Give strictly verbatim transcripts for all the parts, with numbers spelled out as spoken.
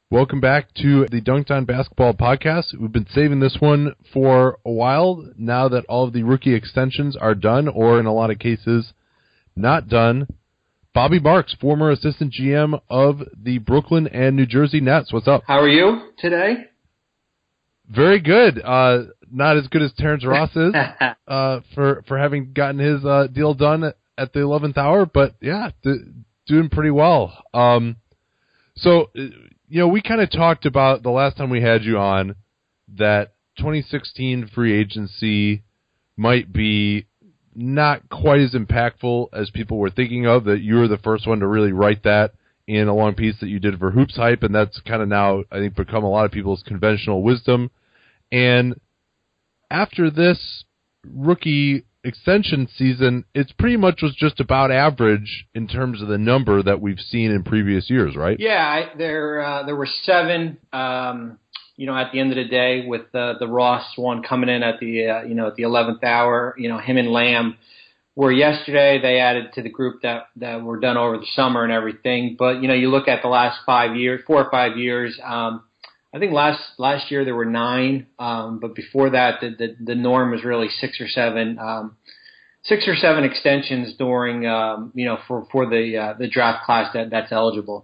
Welcome back to the Dunked On Basketball podcast. We've been saving this one for a while now that all of the rookie extensions are done, or in a lot of cases, not done. Bobby Marks, former assistant G M of the Brooklyn and New Jersey Nets. What's up? How are you today? Very good. Uh, not as good as Terrence Ross is uh, for, for having gotten his uh, deal done at the eleventh hour, but yeah, d- doing pretty well. Um, so... You know, we kind of talked about the last time we had you on that twenty sixteen free agency might be not quite as impactful as people were thinking of, that you were the first one to really write that in a long piece that you did for Hoops Hype, and that's kind of now, I think, become a lot of people's conventional wisdom. And after this rookie extension season, it's pretty much was just about average in terms of the number that we've seen in previous years, right? Yeah, I, there uh, there were seven, um, you know, at the end of the day, with uh, the Ross one coming in at the uh, you know at the eleventh hour. You know, him and Lamb were yesterday. They added to the group that that were done over the summer and everything. But you know, you look at the last five years, four or five years. Um, I think last last year there were nine, um, but before that the, the the norm was really six or seven, um, six or seven extensions during um, you know for for the uh, the draft class that that's eligible.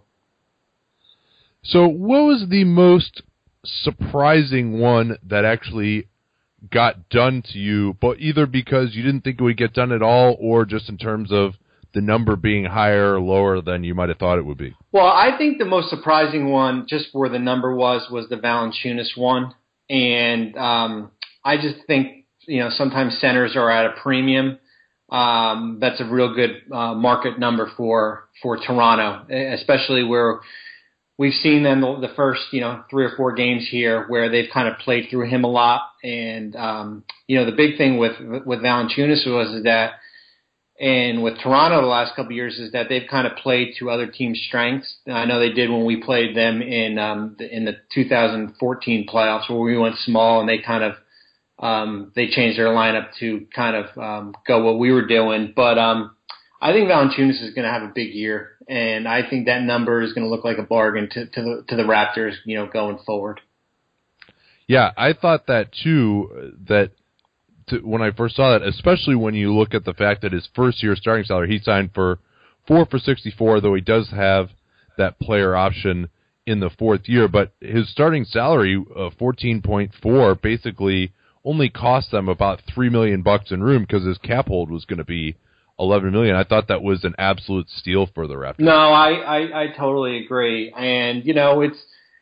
So, what was the most surprising one that actually got done to you? But either because you didn't think it would get done at all, or just in terms of the number being higher or lower than you might have thought it would be? Well, I think the most surprising one, just where the number was, was the Valanciunas one. And um, I just think, you know, sometimes centers are at a premium. Um, that's a real good uh, market number for, for Toronto, especially where we've seen them the, the first, you know, three or four games here where they've kind of played through him a lot. And, um, you know, the big thing with, with Valanciunas was is that, and with Toronto the last couple of years, is that they've kind of played to other teams' strengths. I know they did when we played them in um, the, in the two thousand fourteen playoffs, where we went small and they kind of um, they changed their lineup to kind of um, go what we were doing. But um, I think Valanciunas is going to have a big year, and I think that number is going to look like a bargain to, to the to the Raptors, you know, going forward. Yeah, I thought that too. That. To, when I first saw that, especially when you look at the fact that his first year starting salary, he signed for four for sixty-four, though he does have that player option in the fourth year. But his starting salary, uh, fourteen point four, basically only cost them about three million bucks in room because his cap hold was going to be eleven million. I thought that was an absolute steal for the Raptors. No, I, I, I totally agree, and you know it's.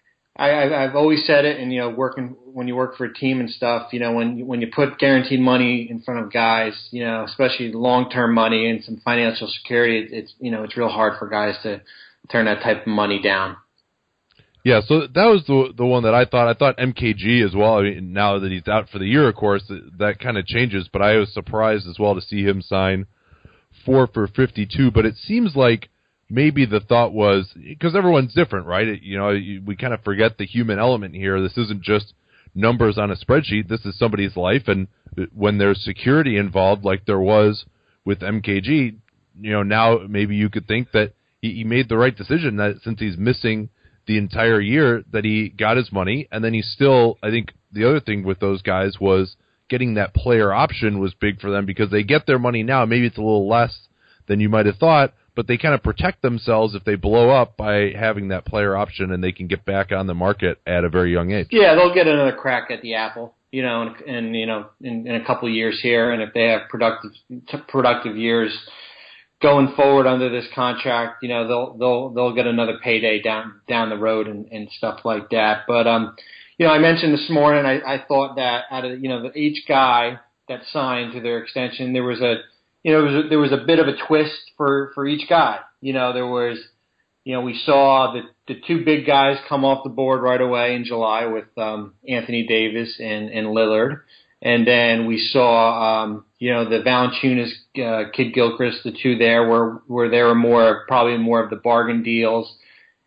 I, I've always said it, and you know, working when you work for a team and stuff, you know, when when you put guaranteed money in front of guys, you know, especially long-term money and some financial security, it's you know, it's real hard for guys to turn that type of money down. Yeah, so that was the the one that I thought. I thought M K G as well. I mean, now that he's out for the year, of course, that, that kind of changes. But I was surprised as well to see him sign four for fifty-two. But it seems like maybe the thought was, because everyone's different, right? You know, we kind of forget the human element here. This isn't just numbers on a spreadsheet. This is somebody's life, and when there's security involved, like there was with M K G, you know, now maybe you could think that he, he made the right decision, that since he's missing the entire year, that he got his money, and then he still, I think the other thing with those guys was getting that player option was big for them because they get their money now. Maybe it's a little less than you might have thought, but they kind of protect themselves if they blow up by having that player option, and they can get back on the market at a very young age. Yeah, they'll get another crack at the apple, you know, and, and you know, in, in a couple of years here, and if they have productive productive years going forward under this contract, you know, they'll they'll they'll get another payday down down the road and, and stuff like that. But um, you know, I mentioned this morning, I, I thought that out of you know the each guy that signed to their extension, there was a You know, there was, a, there was a bit of a twist for, for each guy. You know, there was, you know, we saw the, the two big guys come off the board right away in July with um, Anthony Davis and, and Lillard. And then we saw, um, you know, the Valanciunas, uh, Kid Gilchrist, the two there were, were there were more, probably more of the bargain deals.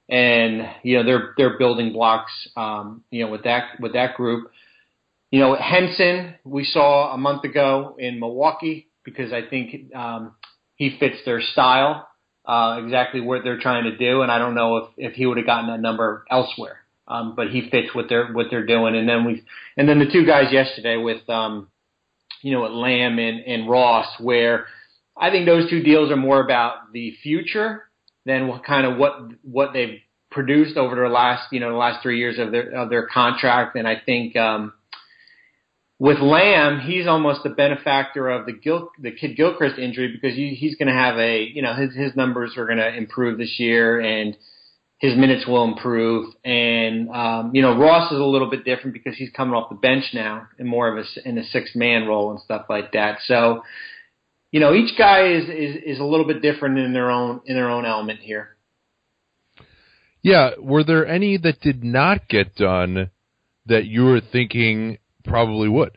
And, you know, they're, they're building blocks, um, you know, with that, with that group. You know, Henson, we saw a month ago in Milwaukee, because I think um, he fits their style, uh, exactly what they're trying to do. And I don't know if, if he would have gotten that number elsewhere. Um, but he fits what they're what they're doing. And then we and then the two guys yesterday with um, you know, with Lamb and, and Ross, where I think those two deals are more about the future than what kind of what what they've produced over their last you know the last three years of their of their contract. And I think um, with Lamb, he's almost the benefactor of the Gil, the Kid Gilchrist injury, because he, he's going to have a you know his his numbers are going to improve this year, and his minutes will improve. And, um, you know, Ross is a little bit different because he's coming off the bench now and more of a, in a six-man role and stuff like that. So, you know, each guy is, is, is a little bit different in their own in their own element here. Yeah. Were there any that did not get done that you were thinking probably would?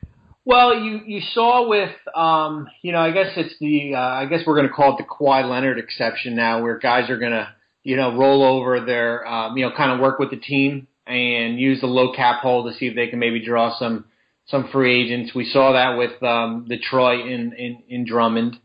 Well, you, you saw with, um, you know, I guess it's the, uh, I guess we're going to call it the Kawhi Leonard exception now, where guys are going to, you know, roll over their, um, you know, kind of work with the team and use the low cap hold to see if they can maybe draw some some free agents. We saw that with um, Detroit in, in, in Drummond.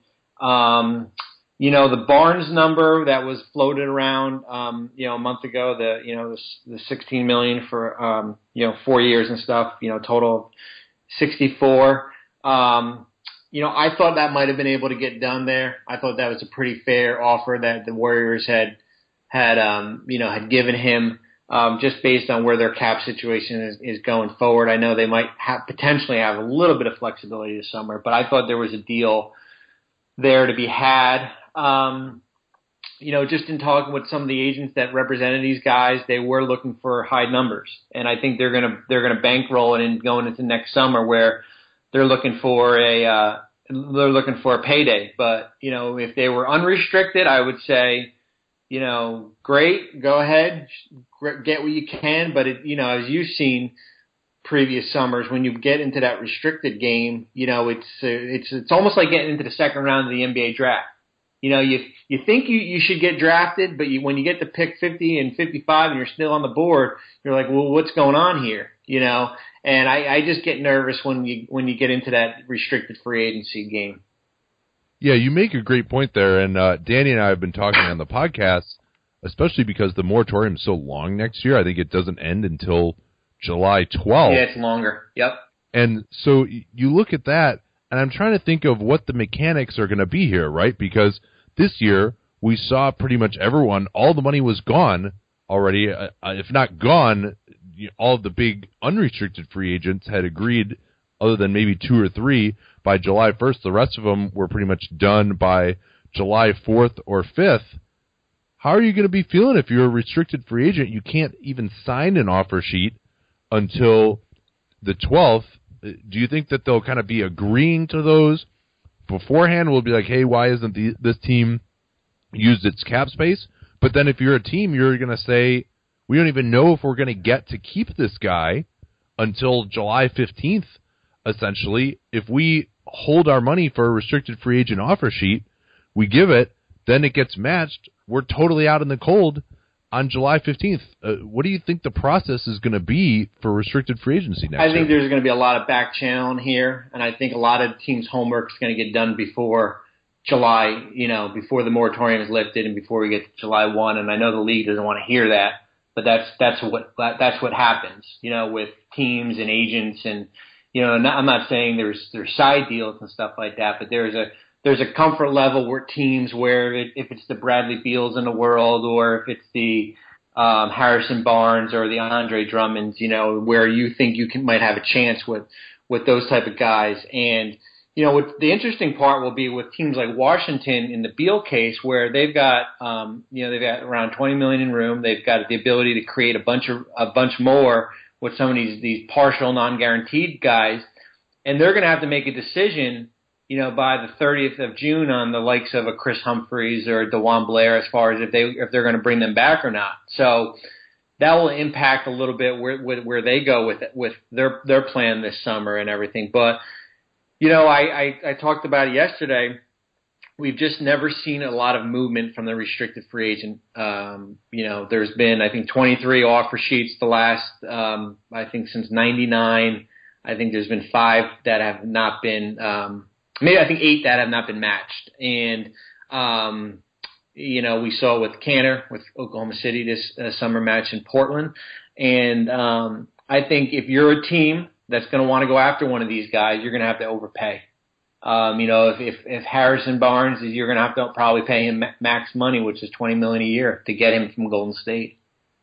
Um, you know, the Barnes number that was floated around, um, you know, a month ago, the, you know, the, the sixteen million dollars for, um, you know, four years and stuff, you know, total sixty-four. Um, you know, I thought that might have been able to get done there. I thought that was a pretty fair offer that the Warriors had had, um, you know, had given him, um, just based on where their cap situation is, is going forward. I know they might have potentially have a little bit of flexibility this summer, but I thought there was a deal there to be had. Um, you know, just in talking with some of the agents that represented these guys, they were looking for high numbers, and I think they're gonna they're gonna bankroll it in going into next summer, where they're looking for a uh, they're looking for a payday. But you know, if they were unrestricted, I would say, you know, great, go ahead, get what you can. But, it, you know, as you've seen previous summers, when you get into that restricted game, you know, it's uh, it's it's almost like getting into the second round of the N B A draft. You know, you you think you, you should get drafted, but you, when you get to pick fifty and fifty-five and you're still on the board, you're like, well, what's going on here? You know, and I, I just get nervous when you when you get into that restricted free agency game. Yeah, you make a great point there, and uh, Danny and I have been talking on the podcast, especially because the moratorium is so long next year. I think it doesn't end until July twelfth. Yeah, it's longer. Yep. And so you look at that, and I'm trying to think of what the mechanics are going to be here, right? Because this year we saw pretty much everyone, all the money was gone already. Uh, if not gone, all of the big unrestricted free agents had agreed, other than maybe two or three, by July first. The rest of them were pretty much done by July fourth or fifth. How are you going to be feeling if you're a restricted free agent? You can't even sign an offer sheet until the twelfth. Do you think that they'll kind of be agreeing to those beforehand? We'll be like, hey, why isn't the, this team used its cap space? But then if you're a team, you're going to say, we don't even know if we're going to get to keep this guy until July fifteenth, essentially. If we hold our money for a restricted free agent offer sheet, we give it, then it gets matched, we're totally out in the cold on July fifteenth. Uh, what do you think the process is going to be for restricted free agency next year? I think there's going to be a lot of back channeling here, and I think a lot of teams' homework is going to get done before July, you know, before the moratorium is lifted and before we get to July first. And I know the league doesn't want to hear that, but that's that's what that's what happens, you know, with teams and agents. And you know, I'm not saying there's there's side deals and stuff like that, but there's a there's a comfort level where teams where it, if it's the Bradley Beals in the world, or if it's the um, Harrison Barnes or the Andre Drummonds, you know, where you think you can might have a chance with with those type of guys. And you know, what the interesting part will be with teams like Washington in the Beal case, where they've got um, you know they've got around twenty million in room. They've got the ability to create a bunch of a bunch more with some of these these partial non-guaranteed guys, and they're going to have to make a decision, you know, by the thirtieth of June on the likes of a Chris Humphries or DeJuan Blair, as far as if they if they're going to bring them back or not. So that will impact a little bit where where they go with with their their plan this summer and everything. But you know, I, I, I talked about it yesterday. We've just never seen a lot of movement from the restricted free agent. Um, you know, there's been, I think, twenty-three offer sheets the last, um, I think, since ninety-nine. I think there's been five that have not been, um, maybe I think eight that have not been matched. And, um, You know, we saw with Canner, with Oklahoma City this uh, summer match in Portland. And um, I think if you're a team that's going to want to go after one of these guys, you're going to have to overpay. Um, you know, if, if, if Harrison Barnes, you're going to have to probably pay him max money, which is twenty million dollars a year to get him from Golden State.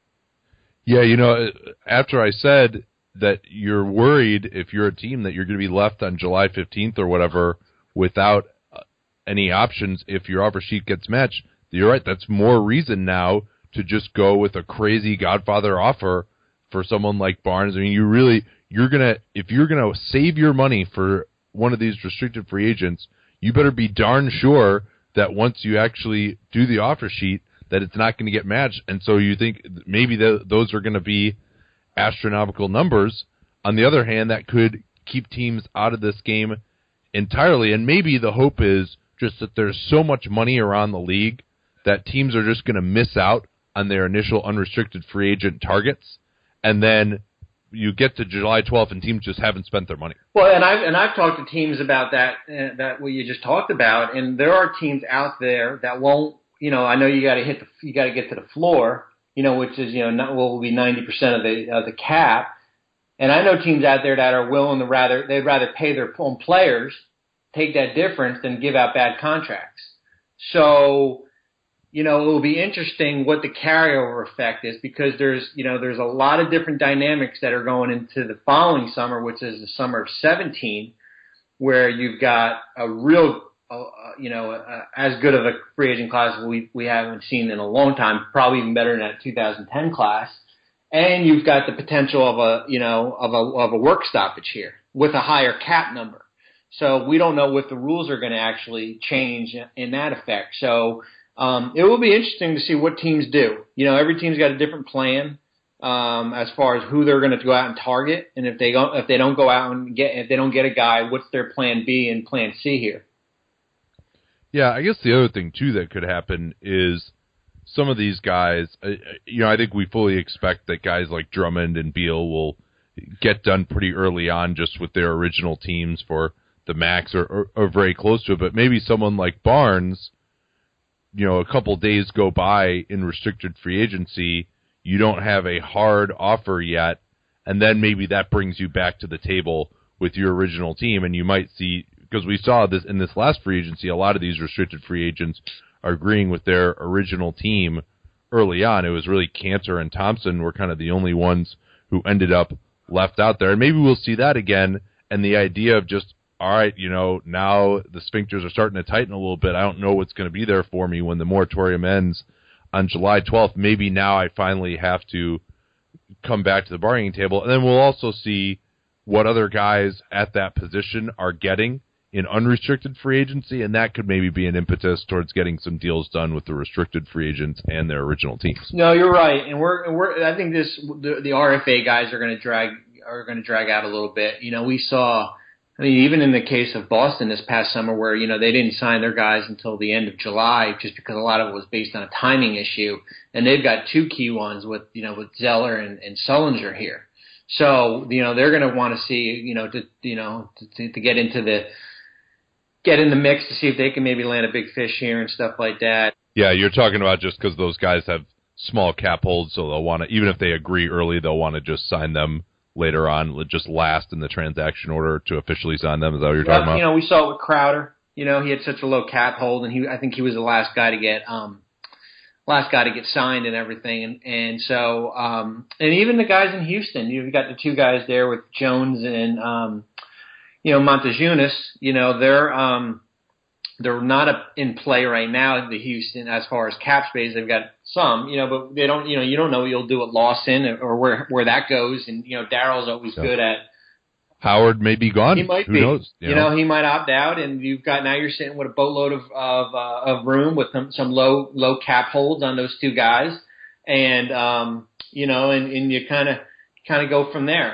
Yeah, you know, after I said that you're worried if you're a team that you're going to be left on July fifteenth or whatever without any options if your offer sheet gets matched, you're right. That's more reason now to just go with a crazy Godfather offer for someone like Barnes. I mean, you really, you're going to, if you're going to save your money for one of these restricted free agents, you better be darn sure that once you actually do the offer sheet, that it's not going to get matched. And so you think maybe the, those are going to be astronomical numbers. On the other hand, that could keep teams out of this game entirely. And maybe the hope is just that there's so much money around the league that teams are just going to miss out on their initial unrestricted free agent targets. And then you get to July twelfth and teams just haven't spent their money. Well, and I've, and I've talked to teams about that, uh, that what you just talked about. And there are teams out there that won't, you know, I know you got to hit the, you got to get to the floor, you know, which is, you know, not, will be ninety percent of the, of the cap. And I know teams out there that are willing to rather, they'd rather pay their own players, take that difference than give out bad contracts. So, you know, it will be interesting what the carryover effect is, because there's, you know, there's a lot of different dynamics that are going into the following summer, which is the summer of seventeen, where you've got a real, uh, you know, uh, as good of a free agent class we we haven't seen in a long time, probably even better than that two thousand ten class. And you've got the potential of a, you know, of a, of a work stoppage here with a higher cap number. So we don't know what the rules are going to actually change in that effect. So, Um, it will be interesting to see what teams do. You know, every team's got a different plan um, as far as who they're going to go out and target, and if they don't, if they don't go out and get, if they don't get a guy, what's their plan B and plan C here? Yeah, I guess the other thing too that could happen is some of these guys. Uh, you know, I think we fully expect that guys like Drummond and Beal will get done pretty early on, just with their original teams for the max or, or, or very close to it. But maybe someone like Barnes, you know, a couple days go by in restricted free agency, you don't have a hard offer yet, and then maybe that brings you back to the table with your original team, and you might see, because we saw this in this last free agency, a lot of these restricted free agents are agreeing with their original team early on. It was really Cantor and Thompson were kind of the only ones who ended up left out there, and maybe we'll see that again, and the idea of just, all right, you know, now the sphincters are starting to tighten a little bit. I don't know what's going to be there for me when the moratorium ends on July twelfth. Maybe now I finally have to come back to the bargaining table. And then we'll also see what other guys at that position are getting in unrestricted free agency, and that could maybe be an impetus towards getting some deals done with the restricted free agents and their original teams. No, you're right, and we're, and we're I think this the, the R F A guys are going to drag are going to drag out a little bit. You know, we saw. I mean, even in the case of Boston this past summer where, you know, they didn't sign their guys until the end of July just because a lot of it was based on a timing issue. And they've got two key ones with, you know, with Zeller and, and Sullinger here. So, you know, they're going to want to see, you know, to, you know, to, to get into the, get in the mix to see if they can maybe land a big fish here and stuff like that. Yeah, you're talking about just because those guys have small cap holds, so they'll want to, even if they agree early, they'll want to just sign them later on, just last in the transaction order to officially sign them. Is that what you're well, talking about? You know, we saw it with Crowder. You know, he had such a low cap hold, and he I think he was the last guy to get um last guy to get signed and everything. And and so um and even the guys in Houston, you've got the two guys there with Jones and um you know Montejunas. You know, they're um they're not a, in play right now. The Houston, as far as cap space, they've got some, you know, but they don't, you know, you don't know what you'll do at Lawson or where where that goes. And you know, Daryl's always so, good at. Howard may be gone. He might Who be. knows? You, you know? know, he might opt out, and you've got now you're sitting with a boatload of of, uh, of room with some, some low low cap holds on those two guys, and um, you know, and, and you kind of kind of go from there.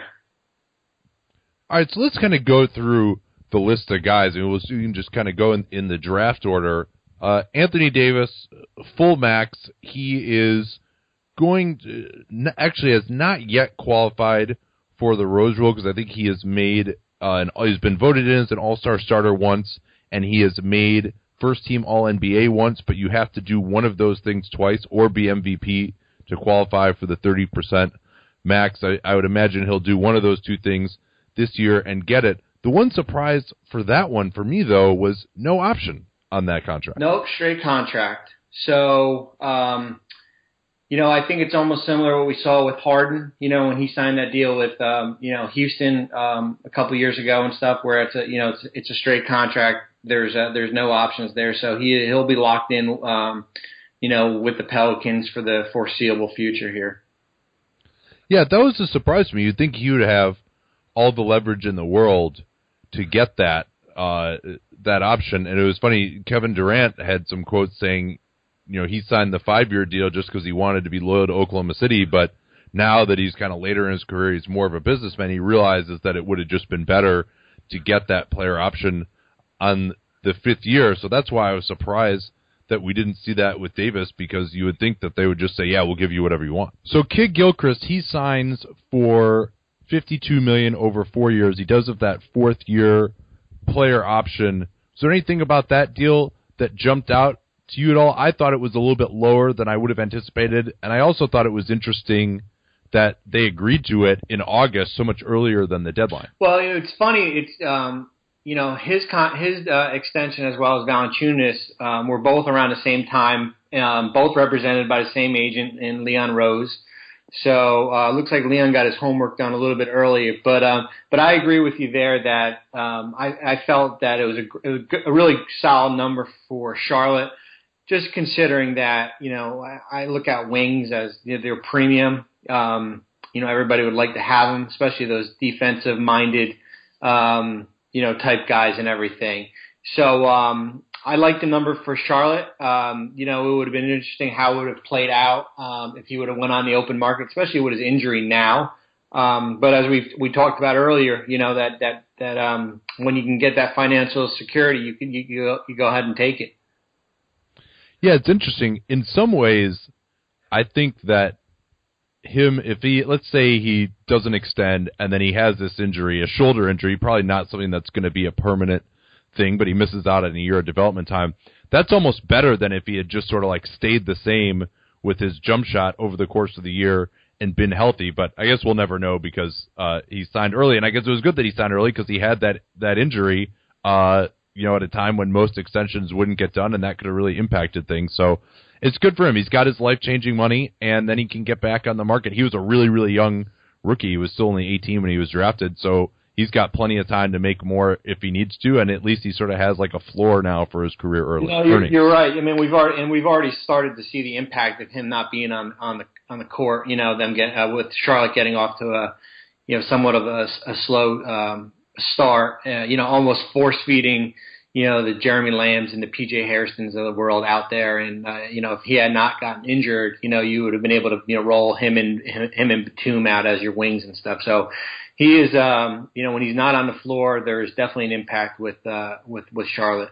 All right, so let's kind of go through the list of guys, and we'll you can just kind of go in, in the draft order. Uh, Anthony Davis, full max. He is going to, actually has not yet qualified for the Rose Bowl because I think he has made uh, an, he's been voted in as an All-Star starter once, and he has made first-team All N B A once, but you have to do one of those things twice or be M V P to qualify for the thirty percent max. I, I would imagine he'll do one of those two things this year and get it. The one surprise for that one for me, though, was no option on that contract. Nope, straight contract. So, um, you know, I think it's almost similar to what we saw with Harden, you know, when he signed that deal with, um, you know, Houston um, a couple years ago and stuff, where it's a, you know, it's, it's a straight contract. There's a, there's no options there, so he he'll be locked in, um, you know, with the Pelicans for the foreseeable future here. Yeah, that was a surprise to me. You'd think he would have all the leverage in the world to get that uh, that option, and it was funny. Kevin Durant had some quotes saying, you know, he signed the five-year deal just because he wanted to be loyal to Oklahoma City, but now that he's kind of later in his career, he's more of a businessman. He realizes that it would have just been better to get that player option on the fifth year. So that's why I was surprised that we didn't see that with Davis, because you would think that they would just say, yeah, we'll give you whatever you want. So Kidd-Gilchrist, he signs for fifty-two million dollars over four years. He does have that fourth year player option. Is there anything about that deal that jumped out to you at all? I thought it was a little bit lower than I would have anticipated, and I also thought it was interesting that they agreed to it in August, so much earlier than the deadline. Well, it's funny. It's um, you know, his con- his uh, extension as well as Valanciunas um, were both around the same time, um, both represented by the same agent in Leon Rose. So uh, looks like Leon got his homework done a little bit earlier. But um, but I agree with you there that um, I, I felt that it was, a, it was a really solid number for Charlotte. Just considering that, you know, I, I look at wings as, you know, they're premium. Um, you know, everybody would like to have them, especially those defensive-minded, um, you know, type guys and everything. So um, I like the number for Charlotte. Um, you know, it would have been interesting how it would have played out um, if he would have went on the open market, especially with his injury now. Um, but as we we talked about earlier, you know, that that that um, when you can get that financial security, you can you, you, you go ahead and take it. Yeah, it's interesting. In some ways, I think that him, if he, let's say he doesn't extend and then he has this injury, a shoulder injury, probably not something that's going to be a permanent thing, but he misses out on a year of development time. That's almost better than if he had just sort of like stayed the same with his jump shot over the course of the year and been healthy. But I guess we'll never know because uh, he signed early, and I guess it was good that he signed early because he had that, that injury uh you know, at a time when most extensions wouldn't get done, and that could have really impacted things. So it's good for him. He's got his life-changing money, and then he can get back on the market. He was a really, really young rookie. He was still only eighteen when he was drafted, so he's got plenty of time to make more if he needs to, and at least he sort of has like a floor now for his career early. No, you're, you're right. I mean, we've already and we've already started to see the impact of him not being on, on the on the court. You know, them get uh, with Charlotte getting off to a you know somewhat of a, a slow um, start. Uh, you know, almost force feeding. You know, the Jeremy Lambs and the P J Hairstons of the world out there. And, uh, you know, if he had not gotten injured, you know, you would have been able to, you know, roll him and him and Batum out as your wings and stuff. So he is, um, you know, when he's not on the floor, there's definitely an impact with, uh, with, with Charlotte.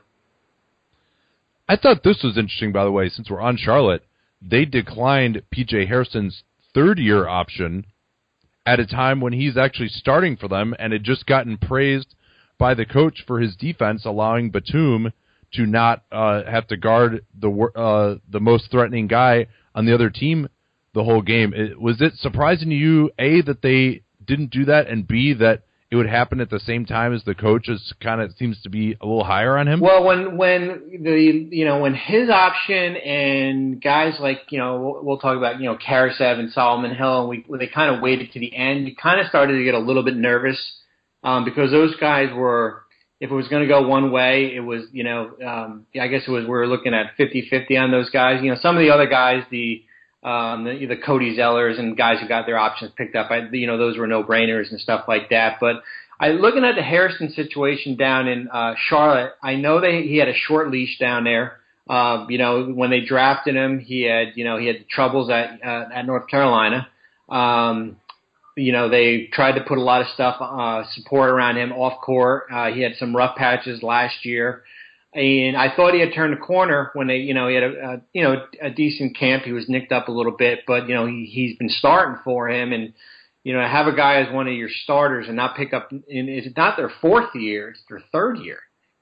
I thought this was interesting, by the way, since we're on Charlotte. They declined P J Hairston's third year option at a time when he's actually starting for them and had just gotten praised by the coach for his defense, allowing Batum to not uh, have to guard the uh, the most threatening guy on the other team the whole game. It, was it surprising to you, A, that they didn't do that, and B, that it would happen at the same time as the coach is kind of seems to be a little higher on him? Well, when when the you know when his option and guys like you know we'll, we'll talk about you know Karasev and Solomon Hill, and we when they kind of waited to the end, you kind of started to get a little bit nervous. Um, because those guys were, if it was going to go one way, it was, you know, um, I guess it was, we were looking at fifty-fifty on those guys. You know, some of the other guys, the, um, the, the Cody Zellers and guys who got their options picked up, I, you know, those were no-brainers and stuff like that. But I, looking at the Hairston situation down in uh, Charlotte, I know they he had a short leash down there. Uh, you know, when they drafted him, he had, you know, he had troubles at uh, at North Carolina. Um, You know, they tried to put a lot of stuff, uh, support around him off court. Uh, he had some rough patches last year. And I thought he had turned the corner when they, you know, he had a, a you know, a decent camp. He was nicked up a little bit, but, you know, he, he's been starting for him. And, you know, have a guy as one of your starters and not pick up, and it's not their fourth year, it's their third year.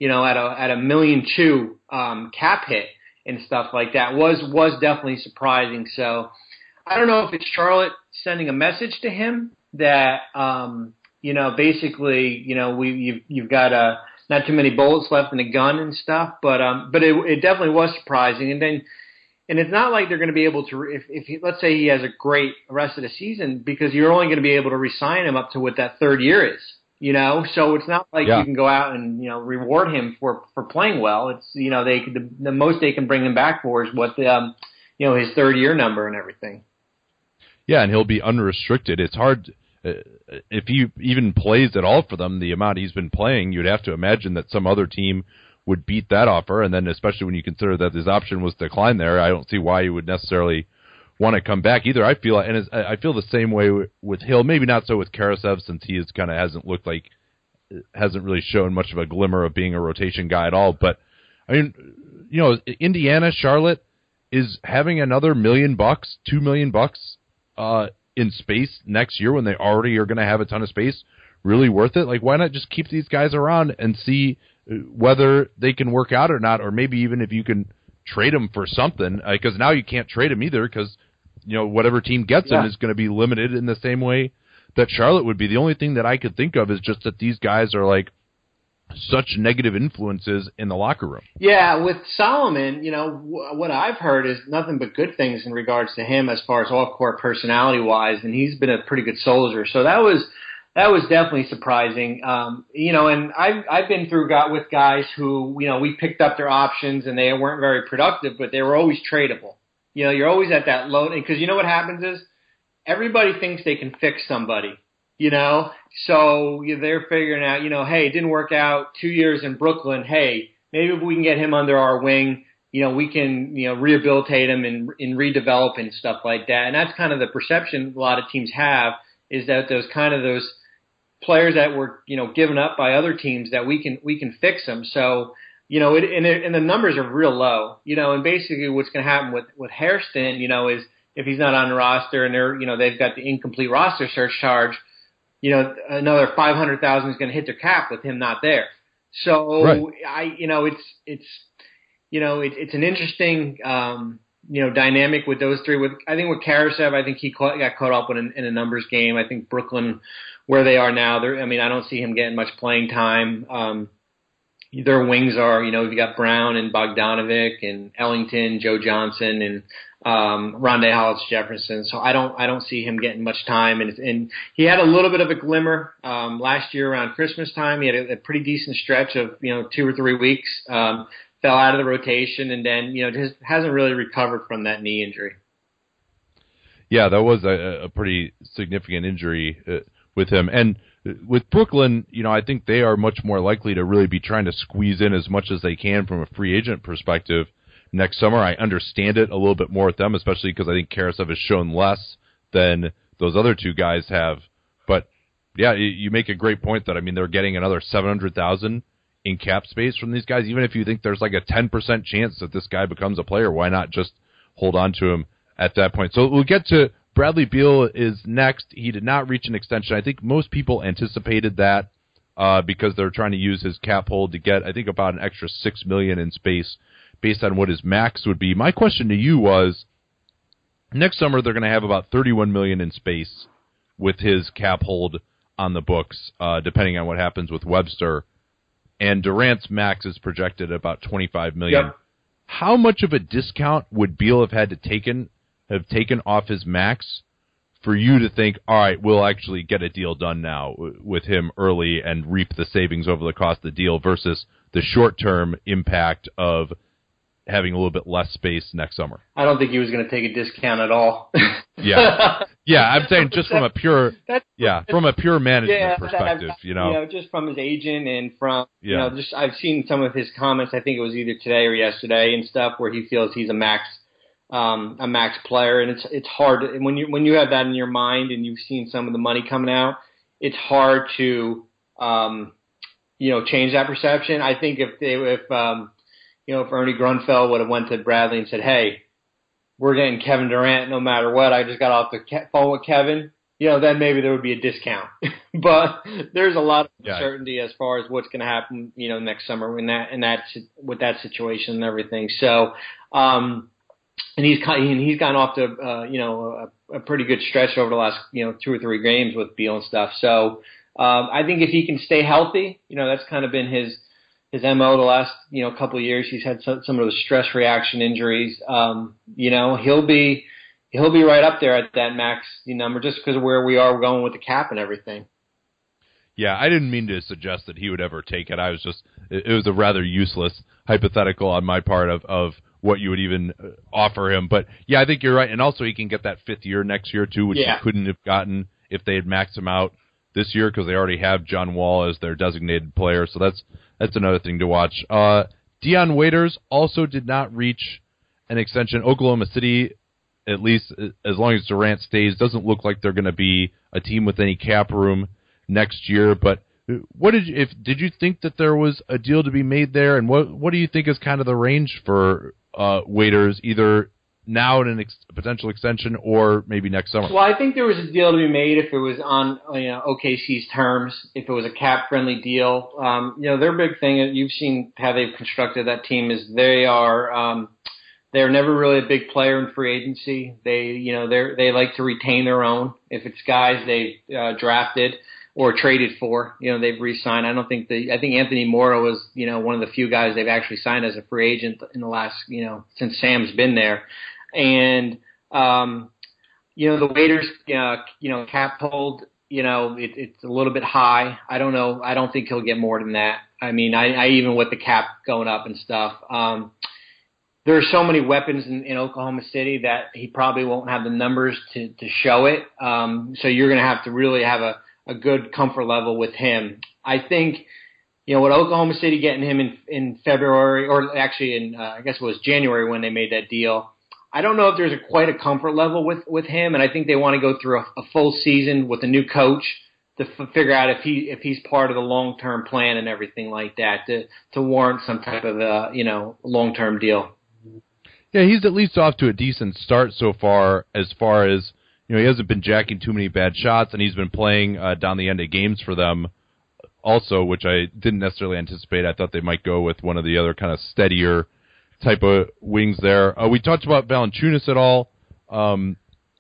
you know, at a at a million two um, cap hit and stuff like that was was definitely surprising. So I don't know if it's Charlotte sending a message to him that um, you know, basically, you know, we you've you've got a not too many bullets left in the gun and stuff, but um, but it, it definitely was surprising. And then, and it's not like they're going to be able to, if if he, let's say he has a great rest of the season, because you're only going to be able to re-sign him up to what that third year is, you know. So it's not like yeah. you can go out and, you know, reward him for for playing well. It's, you know, they the, the most they can bring him back for is what the um, you know, his third year number and everything. Yeah, and he'll be unrestricted. It's hard. Uh, if he even plays at all for them, the amount he's been playing, you'd have to imagine that some other team would beat that offer. And then especially when you consider that his option was declined there, I don't see why he would necessarily want to come back either. I feel, and it's, I feel the same way with Hill, maybe not so with Karasev, since he is kind of hasn't looked like, hasn't really shown much of a glimmer of being a rotation guy at all. But I mean, you know, Indiana, Charlotte is having another million bucks, two million bucks, uh, in space next year when they already are going to have a ton of space, really worth it? Like, why not just keep these guys around and see whether they can work out or not, or maybe even if you can trade them for something, because uh, now you can't trade them either, because, you know, whatever team gets yeah. them is going to be limited in the same way that Charlotte would be. The only thing that I could think of is just that these guys are like such negative influences in the locker room. Yeah, with Solomon, you know, w- what I've heard is nothing but good things in regards to him as far as off-court personality-wise, and he's been a pretty good soldier. So that was that was definitely surprising. Um, you know, and I've I've been through got with guys who, you know, we picked up their options and they weren't very productive, but they were always tradable. You know, you're always at that low, because you know what happens is everybody thinks they can fix somebody. You know, so they're figuring out, you know, hey, it didn't work out two years in Brooklyn. Hey, maybe if we can get him under our wing, you know, we can, you know, rehabilitate him and, and redevelop and stuff like that. And that's kind of the perception a lot of teams have, is that those kind of those players that were, you know, given up by other teams, that we can we can fix them. So, you know, it, and, it, and the numbers are real low. You know, and basically what's going to happen with with Hairston, you know, is if he's not on the roster and they're, you know, they've got the incomplete roster surcharge, you know, another five hundred thousand is going to hit their cap with him not there. So right. I, you know, it's, it's, you know, it, it's an interesting, um, you know, dynamic with those three. With, I think with Karasev, I think he caught, got caught up in, in a numbers game. I think Brooklyn, where they are now, they're, I mean, I don't see him getting much playing time. Um, their wings are, you know, you got Brown and Bogdanovic and Ellington, Joe Johnson, and um, Rondé Hollis Jefferson. So I don't, I don't see him getting much time. And, and he had a little bit of a glimmer um, last year around Christmas time. He had a, a pretty decent stretch of, you know, two or three weeks. Um, fell out of the rotation, and then, you know, just hasn't really recovered from that knee injury. Yeah, that was a, a pretty significant injury uh, with him. And with Brooklyn, you know, I think they are much more likely to really be trying to squeeze in as much as they can from a free agent perspective next summer. I understand it a little bit more with them, especially because I think Karasev has shown less than those other two guys have. But yeah, you make a great point that, I mean, they're getting another seven hundred thousand dollars in cap space from these guys. Even if you think there's like a ten percent chance that this guy becomes a player, why not just hold on to him at that point? So we'll get to Bradley Beal is next. He did not reach an extension. I think most people anticipated that uh, because they're trying to use his cap hold to get, I think, about an extra six million dollars in space based on what his max would be. My question to you was, next summer they're going to have about thirty-one million dollars in space with his cap hold on the books, uh, depending on what happens with Webster. And Durant's max is projected at about twenty-five million dollars. Yep. How much of a discount would Beal have had to taken have taken off his max for you to think, all right, we'll actually get a deal done now with him early and reap the savings over the cost of the deal, versus the short-term impact of having a little bit less space next summer? I don't think he was going to take a discount at all. yeah, yeah. I'm saying just from a pure, yeah, from a pure management yeah, perspective, you know, you know, just from his agent and from, yeah. you know, just I've seen some of his comments. I think it was either today or yesterday and stuff, where he feels he's a max, um, a max player, and it's it's hard when you when you have that in your mind and you've seen some of the money coming out. It's hard to, um, you know, change that perception. I think if they if um, you know, if Ernie Grunfeld would have went to Bradley and said, hey, we're getting Kevin Durant no matter what. I just got off the phone with Kevin. you know, then maybe there would be a discount. But there's a lot of yeah. uncertainty as far as what's going to happen, you know, next summer in that in that with that situation and everything. So, um, and he's and he's gone off to uh, you know a, a pretty good stretch over the last you know two or three games with Beal and stuff. So um, I think if he can stay healthy, you know, that's kind of been his his M O the last you know couple of years. He's had some, some of those stress reaction injuries. Um, you know, he'll be. He'll be right up there at that max number just because of where we are going with the cap and everything. Yeah, I didn't mean to suggest that he would ever take it. I was just, it was a rather useless hypothetical on my part of, of what you would even offer him. But yeah, I think you're right. And also he can get that fifth year next year too, which yeah. he couldn't have gotten if they had maxed him out this year because they already have John Wall as their designated player. So that's, that's another thing to watch. Uh, Dion Waiters also did not reach an extension. Oklahoma City, at least as long as Durant stays, doesn't look like they're going to be a team with any cap room next year. But what did you, if did you think that there was a deal to be made there? And what what do you think is kind of the range for uh, Waiters, either now in an ex- potential extension or maybe next summer? Well, I think there was a deal to be made if it was on you know O K C's terms, if it was a cap friendly deal. Um, you know, their big thing, you've seen how they've constructed that team, is they are. Um, They're never really a big player in free agency. They, you know, they they like to retain their own. If it's guys they've uh, drafted or traded for, you know, they've re-signed. I don't think the. I think Anthony Mora was, you know, one of the few guys they've actually signed as a free agent in the last, you know, since Sam's been there. And, um, you know, the Waiters, uh, you know, cap hold, you know, it, it's a little bit high. I don't know. I don't think he'll get more than that. I mean, I, I even with the cap going up and stuff. Um, There are so many weapons in, in Oklahoma City that he probably won't have the numbers to, to show it. Um, so you're going to have to really have a, a good comfort level with him. I think, you know, with Oklahoma City getting him in, in February, or actually in, uh, I guess it was January when they made that deal, I don't know if there's a, quite a comfort level with, with him. And I think they want to go through a, a full season with a new coach to f- figure out if he if he's part of the long-term plan and everything like that to, to warrant some type of, uh, you know, long-term deal. Yeah, he's at least off to a decent start so far, as far as, you know, he hasn't been jacking too many bad shots, and he's been playing uh, down the end of games for them also, which I didn't necessarily anticipate. I thought they might go with one of the other kind of steadier type of wings there. Uh, we talked about Valanciunas at all. Um,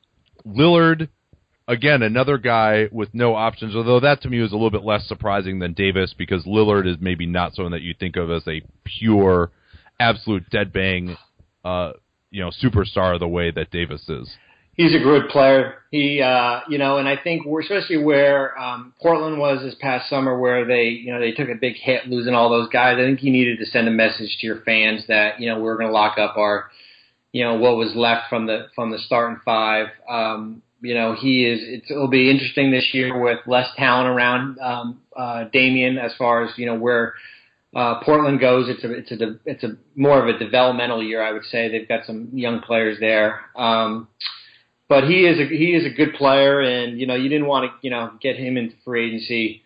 Lillard, again, another guy with no options, although that to me was a little bit less surprising than Davis, because Lillard is maybe not someone that you think of as a pure, absolute dead bang Uh, you know, superstar the way that Davis is. He's a good player. He, uh, you know, and I think we're especially where um, Portland was this past summer, where they, you know, they took a big hit losing all those guys. I think he needed to send a message to your fans that, you know, we're going to lock up our, you know, what was left from the from the starting five. Um, you know, he is. It's, it'll be interesting this year with less talent around um, uh, Damian, as far as you know where. Uh, Portland goes. It's a it's a it's a more of a developmental year, I would say. They've got some young players there, um, but he is a he is a good player, and you know you didn't want to you know get him into free agency,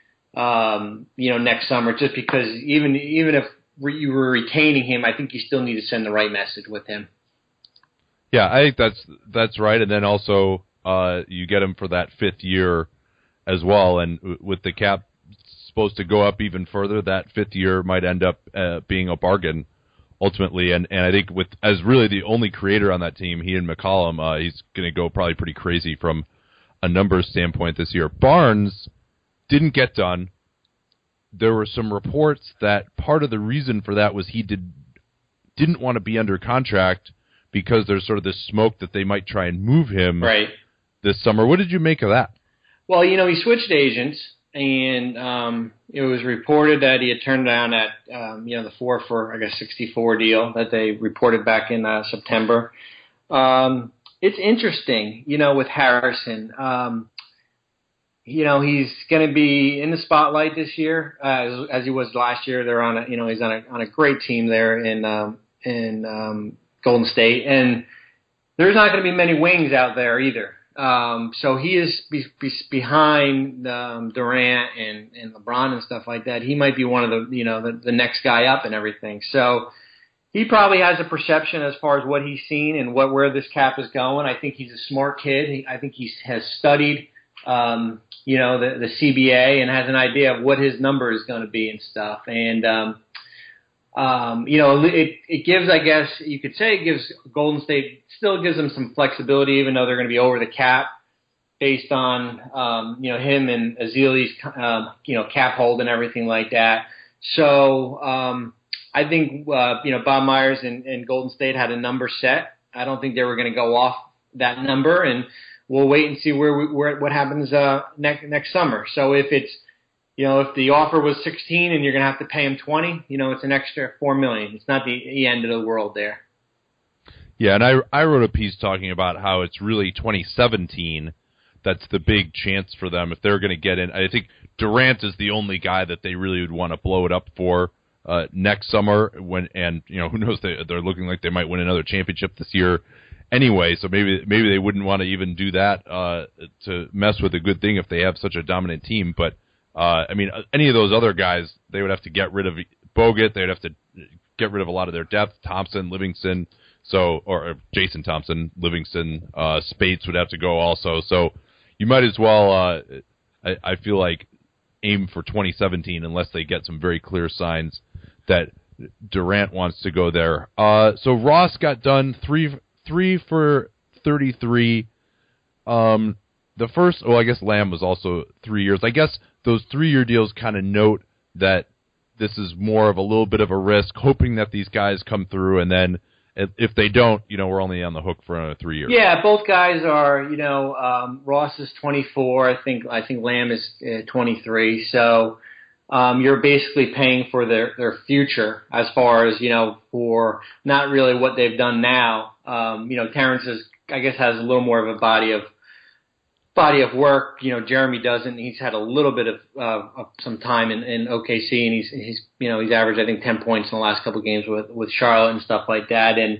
um, you know next summer just because even even if you were retaining him, I think you still need to send the right message with him. Yeah, I think that's that's right, and then also uh, you get him for that fifth year as well, and with the cap supposed to go up even further, that fifth year might end up uh, being a bargain ultimately. And, and I think with as really the only creator on that team, he and McCollum, uh, he's going to go probably pretty crazy from a numbers standpoint this year. Barnes didn't get done. There were some reports that part of the reason for that was he did didn't want to be under contract because there's sort of this smoke that they might try and move him right. this summer. What did you make of that? Well, you know, he switched agents. And um, it was reported that he had turned down that, um, you know, the four for, I guess, sixty-four deal that they reported back in uh, September. Um, it's interesting, you know, with Harrison. Um, you know, he's going to be in the spotlight this year, uh, as, as he was last year. They're on a, you know, he's on a on a great team there in um, in um, Golden State, and there's not going to be many wings out there either. Um, so he is be, be behind um, Durant and, and LeBron and stuff like that. He might be one of the, you know, the, the next guy up and everything. So he probably has a perception as far as what he's seen and what where this cap is going. I think he's a smart kid. He, I think he has studied um, you know, the, the C B A and has an idea of what his number is going to be and stuff. And, um, um, you know, it, it gives, I guess you could say it gives Golden State, still gives them some flexibility, even though they're going to be over the cap based on, um, you know, him and Ezeli's, um, you know, cap hold and everything like that. So, um, I think, uh, you know, Bob Myers and, and Golden State had a number set. I don't think they were going to go off that number, and we'll wait and see where, we, where what happens uh, next next summer. So if it's, you know, if the offer was sixteen and you're going to have to pay him twenty, you know, it's an extra four million dollars. It's not the, the end of the world there. Yeah, and I I wrote a piece talking about how it's really twenty seventeen that's the big chance for them if they're going to get in. I think Durant is the only guy that they really would want to blow it up for uh, next summer. When and you know who knows, they they're looking like they might win another championship this year anyway. So maybe maybe they wouldn't want to even do that uh, to mess with a good thing if they have such a dominant team. But uh, I mean, any of those other guys, they would have to get rid of Bogut. They'd have to get rid of a lot of their depth. Thompson, Livingston, so or, or Jason Thompson, Livingston, uh, Spates would have to go also. So you might as well. Uh, I, I feel like aim for twenty seventeen unless they get some very clear signs that Durant wants to go there. Uh, so Ross got done three three for thirty-three. Um, the first, well, I guess Lamb was also three years. I guess those three-year deals kind of note that this is more of a little bit of a risk, hoping that these guys come through, and then if they don't, you know, we're only on the hook for another three years. Yeah, both guys are, you know, um, Ross is twenty-four. I think I think Lamb is uh, twenty-three. So um, you're basically paying for their, their future as far as, you know, for not really what they've done now. Um, you know, Terrence is, I guess, has a little more of a body of body of work. You know, Jeremy doesn't. He's had a little bit of, uh, of some time in, in O K C, and he's he's you know he's averaged I think ten points in the last couple of games with with Charlotte and stuff like that. And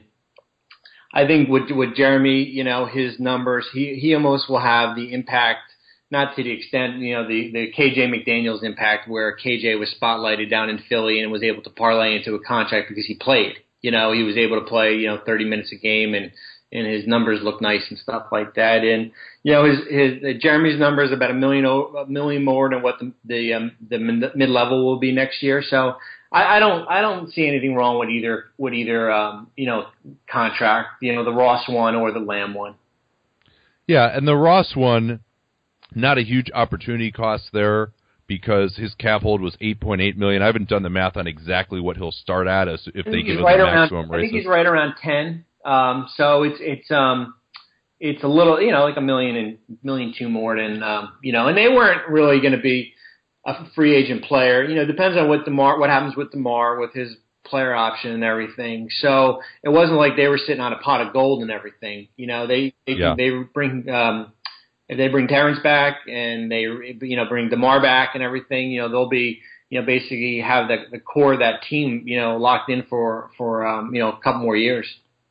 I think with with Jeremy, you know, his numbers, he he almost will have the impact, not to the extent, you know, the the K J McDaniels impact, where K J was spotlighted down in Philly and was able to parlay into a contract because he played. You know, he was able to play, you know, thirty minutes a game, and and his numbers look nice and stuff like that. And you know, his his uh, Jeremy's number is about a million a million more than what the the um, the mid level will be next year. So I, I don't I don't see anything wrong with either with either um, you know contract. You know, the Ross one or the Lamb one. Yeah, and the Ross one, not a huge opportunity cost there because his cap hold was eight point eight million dollars. I haven't done the math on exactly what he'll start at as if they give him right the around, maximum I raises. think he's right around ten. Um, so it's it's um it's a little, you know, like a million and million two more than um, you know, and they weren't really going to be a free agent player. You know, it depends on what DeMar what happens with DeMar with his player option and everything. So it wasn't like they were sitting on a pot of gold and everything. You know, they they yeah. they bring um if they bring Terrence back and they you know bring DeMar back and everything, you know, they'll be you know basically have the the core of that team you know locked in for for um, you know a couple more years.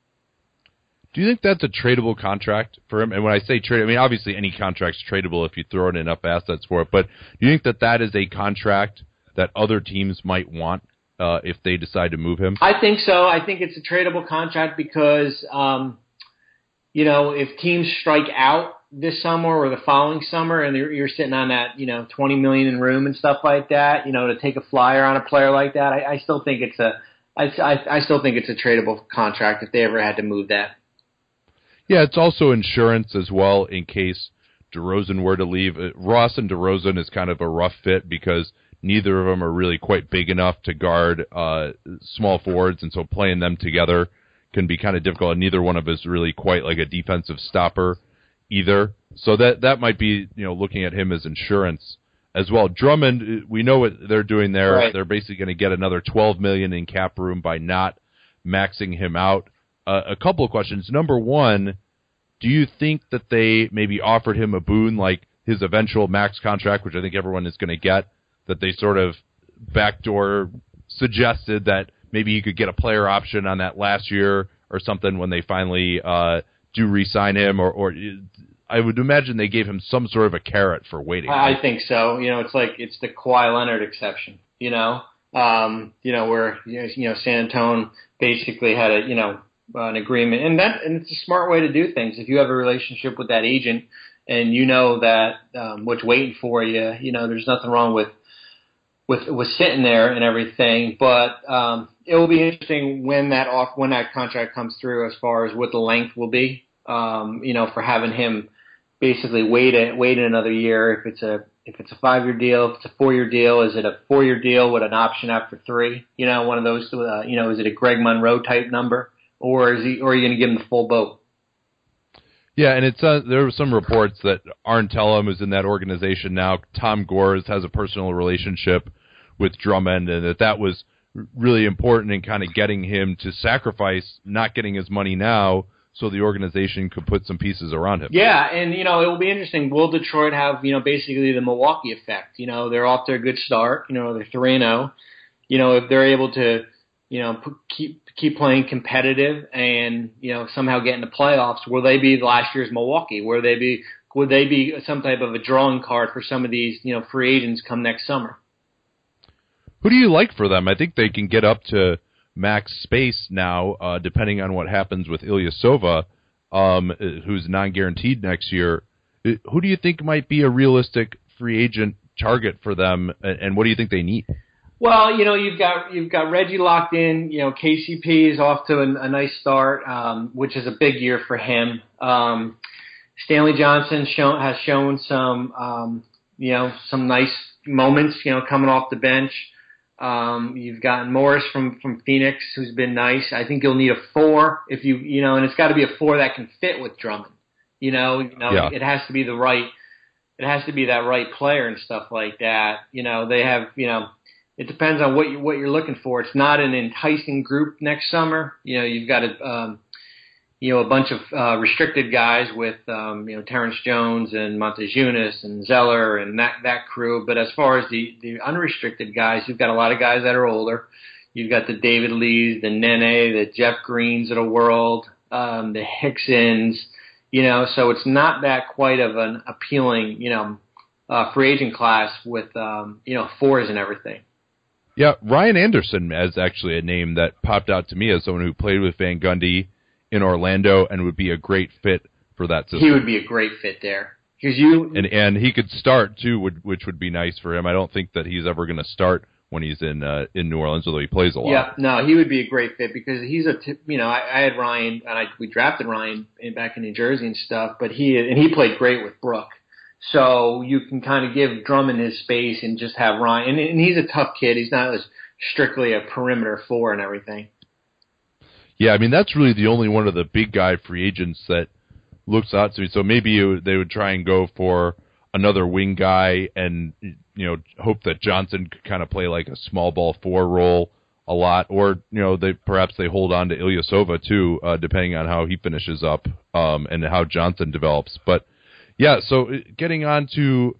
Do you think that's a tradable contract for him? And when I say trade, I mean, obviously any contract's tradable if you throw in enough assets for it. But do you think that that is a contract that other teams might want uh, if they decide to move him? I think so. I think it's a tradable contract because, um, you know, if teams strike out this summer or the following summer and you're, you're sitting on that, you know, twenty million dollars in room and stuff like that, you know, to take a flyer on a player like that, I, I still think it's a, I, I, I still think it's a tradable contract if they ever had to move that. Yeah, it's also insurance as well in case DeRozan were to leave. Ross and DeRozan is kind of a rough fit because neither of them are really quite big enough to guard uh, small forwards, and so playing them together can be kind of difficult. And neither one of us is really quite like a defensive stopper either. So that that might be, you know, looking at him as insurance as well. Drummond, we know what they're doing there. Right. They're basically going to get another twelve million dollars in cap room by not maxing him out. Uh, a couple of questions. Number one, do you think that they maybe offered him a boon like his eventual max contract, which I think everyone is going to get, that they sort of backdoor suggested that maybe he could get a player option on that last year or something when they finally uh, do re-sign him? Or, or I would imagine they gave him some sort of a carrot for waiting. I think so. You know, it's like it's the Kawhi Leonard exception, you know, um, you know, where, you know, San Antonio basically had a, you know, Uh, an agreement, and that and it's a smart way to do things. If you have a relationship with that agent, and you know that um, what's waiting for you. You know, there's nothing wrong with with with sitting there and everything. But um, it will be interesting when that off when that contract comes through, as far as what the length will be. Um, you know, for having him basically wait it wait another year. If it's a if it's a five year deal, if it's a four year deal, is it a four year deal with an option after three? You know, one of those. Uh, you know, is it a Greg Monroe type number, or is he or are you going to give him the full boat? Yeah, and it's uh, there were some reports that Arn Tellem is in that organization now. Tom Gores has a personal relationship with Drummond, and that that was really important in kind of getting him to sacrifice not getting his money now, so the organization could put some pieces around him. Yeah, and, you know, it will be interesting. Will Detroit have, you know, basically the Milwaukee effect? You know, they're off to a good start. You know, they're three and oh. You know, if they're able to, you know, keep keep playing competitive and, you know, somehow get into playoffs, will they be last year's Milwaukee? Will they be, would they be some type of a drawing card for some of these, you know, free agents come next summer? Who do you like for them? I think they can get up to max space now, uh, depending on what happens with Ilyasova, um, who's non-guaranteed next year. Who do you think might be a realistic free agent target for them, and what do you think they need? Well, you know, you've got you've got Reggie locked in. You know, K C P is off to a, a nice start, um, which is a big year for him. Um, Stanley Johnson show, has shown some, um, you know, some nice moments. You know, coming off the bench. Um, you've got Morris from, from Phoenix, who's been nice. I think you'll need a four if you, you know, and it's got to be a four that can fit with Drummond. You know, you know, yeah. it has to be the right, it has to be that right player and stuff like that. You know, they have, you know, it depends on what you what you're looking for. It's not an enticing group next summer. You know, you've got a, um, you know, a bunch of uh, restricted guys with, um, you know, Terrence Jones and Montejunas and Zeller and that, that crew. But as far as the, the unrestricted guys, you've got a lot of guys that are older. You've got the David Lees, the Nene, the Jeff Greens of the world, um, the Hicksons, you know, so it's not that quite of an appealing, you know, uh, free agent class with, um, you know, fours and everything. Yeah, Ryan Anderson is actually a name that popped out to me as someone who played with Van Gundy in Orlando and would be a great fit for that system. He would be a great fit there. Because you and and he could start too, which would be nice for him. I don't think that he's ever going to start when he's in uh, in New Orleans, although he plays a lot. Yeah, no, he would be a great fit because he's a t- you know I, I had Ryan and I we drafted Ryan in, back in New Jersey and stuff, but he and he played great with Brooke. So you can kind of give Drummond his space and just have Ryan, and, and he's a tough kid. He's not as strictly a perimeter four and everything. Yeah, I mean, that's really the only one of the big guy free agents that looks out to me. So maybe it, they would try and go for another wing guy and, you know, hope that Johnson could kind of play like a small ball four role a lot. Or, you know, they perhaps they hold on to Ilyasova too, uh, depending on how he finishes up um, and how Johnson develops. But, yeah, so getting on to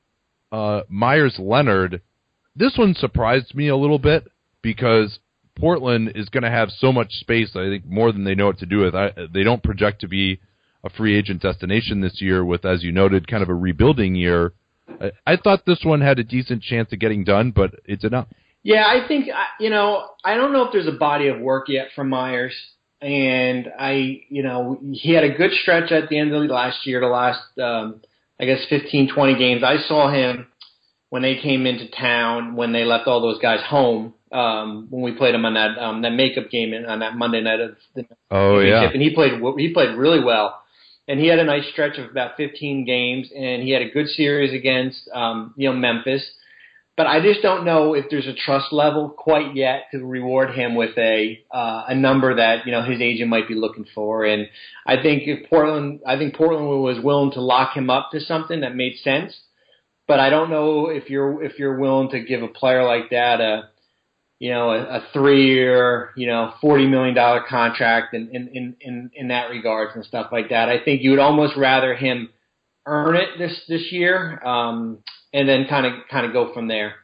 uh, Myers-Leonard, this one surprised me a little bit because Portland is going to have so much space, I think, more than they know what to do with. I, they don't project to be a free agent destination this year with, as you noted, kind of a rebuilding year. I, I thought this one had a decent chance of getting done, but it did not. Yeah, I think, you know, I don't know if there's a body of work yet from Myers. And I, you know, he had a good stretch at the end of the last year, the last, um, I guess, fifteen, twenty games. I saw him when they came into town, when they left all those guys home. Um, when we played him on that um, that makeup game on that Monday night of the oh yeah, and he played he played really well, and he had a nice stretch of about fifteen games, and he had a good series against um, you know Memphis, but I just don't know if there's a trust level quite yet to reward him with a uh, a number that you know his agent might be looking for, and I think if Portland I think Portland was willing to lock him up to something that made sense, but I don't know if you're if you're willing to give a player like that a you know, a, a three-year, you know, forty million dollars contract in, in, in, in that regards and stuff like that. I think you would almost rather him earn it this, this year um, and then kind of kind of go from there.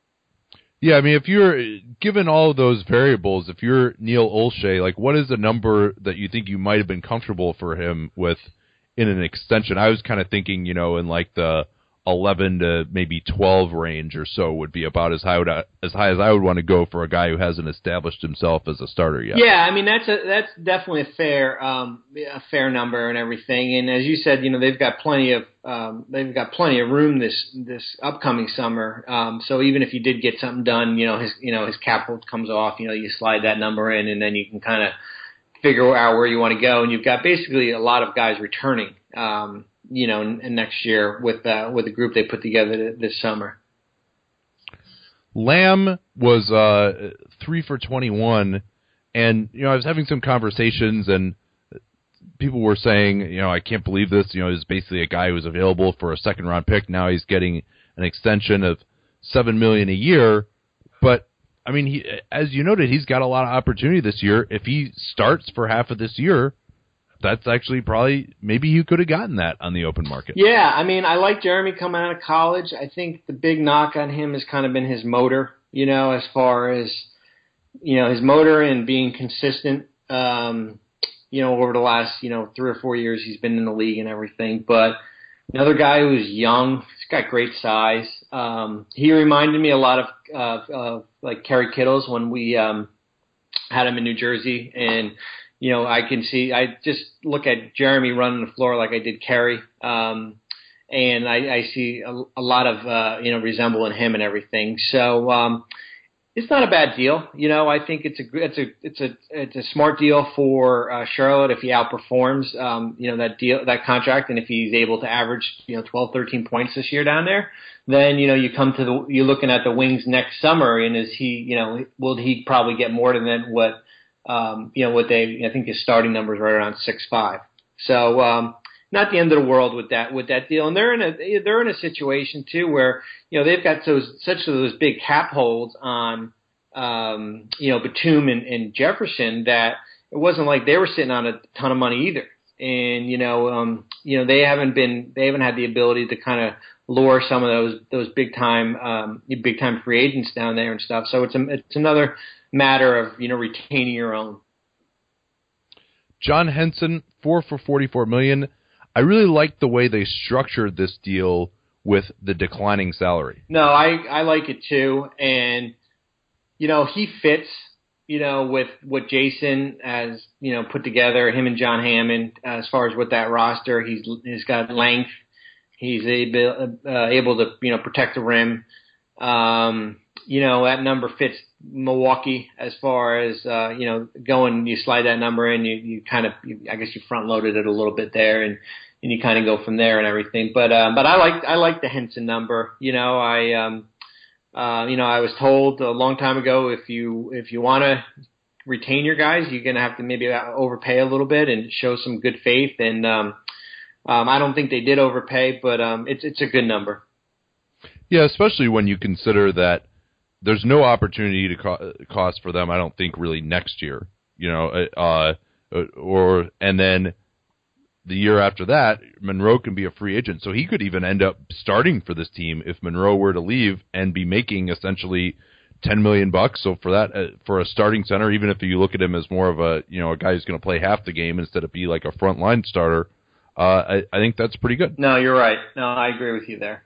Yeah, I mean, if you're, given all of those variables, if you're Neil Olshey, like, what is the number that you think you might have been comfortable for him with in an extension? I was kind of thinking, you know, in like the eleven to maybe twelve range or so would be about as high would I, as high as I would want to go for a guy who hasn't established himself as a starter yet. Yeah, I mean that's a that's definitely a fair um, a fair number and everything. And as you said, you know they've got plenty of um, they've got plenty of room this this upcoming summer. Um, so even if you did get something done, you know his you know his cap hold comes off, you know you slide that number in, and then you can kind of figure out where you want to go. And you've got basically a lot of guys returning. Um, you know, and next year with uh, with the group they put together this summer. Lamb was uh, three for twenty-one, and you know I was having some conversations, and people were saying, you know, I can't believe this. You know, he's basically a guy who was available for a second round pick. Now he's getting an extension of seven million a year. But I mean, he, as you noted, he's got a lot of opportunity this year. If he starts for half of this year, that's actually probably, maybe you could have gotten that on the open market. Yeah, I mean, I like Jeremy coming out of college. I think the big knock on him has kind of been his motor, you know, as far as, you know, his motor and being consistent, um, you know, over the last, you know, three or four years he's been in the league and everything. But another guy who's young, he's got great size. Um, he reminded me a lot of, of, of like Kerry Kittles when we um, had him in New Jersey, and you know, I can see, I just look at Jeremy running the floor like I did Kerry, um, and I, I see a, a lot of, uh, you know, resembling him and everything. So, um, it's not a bad deal. You know, I think it's a, it's a, it's a, it's a smart deal for, uh, Charlotte if he outperforms, um, you know, that deal, that contract. And if he's able to average, you know, twelve, thirteen points this year down there, then, you know, you come to the, you're looking at the Wings next summer, and is he, you know, will he probably get more than what, Um, you know, what they, I think his starting number is right around six five. So, um, not the end of the world with that, with that deal. And they're in a, they're in a situation too where, you know, they've got those, such those big cap holds on, um, you know, Batum and, and Jefferson that it wasn't like they were sitting on a ton of money either. And, you know, um, you know, they haven't been, they haven't had the ability to kind of lure some of those, those big time, um, big time free agents down there and stuff. So it's a, it's another matter of, you know, retaining your own. John Henson, four for forty-four million. I really like the way they structured this deal with the declining salary. No, I, I like it too. And, you know, he fits, you know, with what Jason has, you know, put together, him and John Hammond, uh, as far as with that roster. He's, he's got length. He's able, uh, able to, you know, protect the rim. Um, you know, that number fits Milwaukee as far as, uh, you know, going, you slide that number in, you, you kind of, you, I guess you front loaded it a little bit there, and, and you kind of go from there and everything. But, um, but I like, I like the Henson number. You know, I, um, uh, you know, I was told a long time ago, if you, if you want to retain your guys, you're going to have to maybe overpay a little bit and show some good faith. And, um, um, I don't think they did overpay, but, um, it's, it's a good number. Yeah, especially when you consider that there's no opportunity to co- cost for them, I don't think, really next year. You know, uh, or and then the year after that, Monroe can be a free agent, so he could even end up starting for this team if Monroe were to leave and be making essentially ten million bucks. So for that, uh, for a starting center, even if you look at him as more of a, you know, a guy who's going to play half the game instead of be like a frontline starter, uh, I, I think that's pretty good. No, you're right. No, I agree with you there.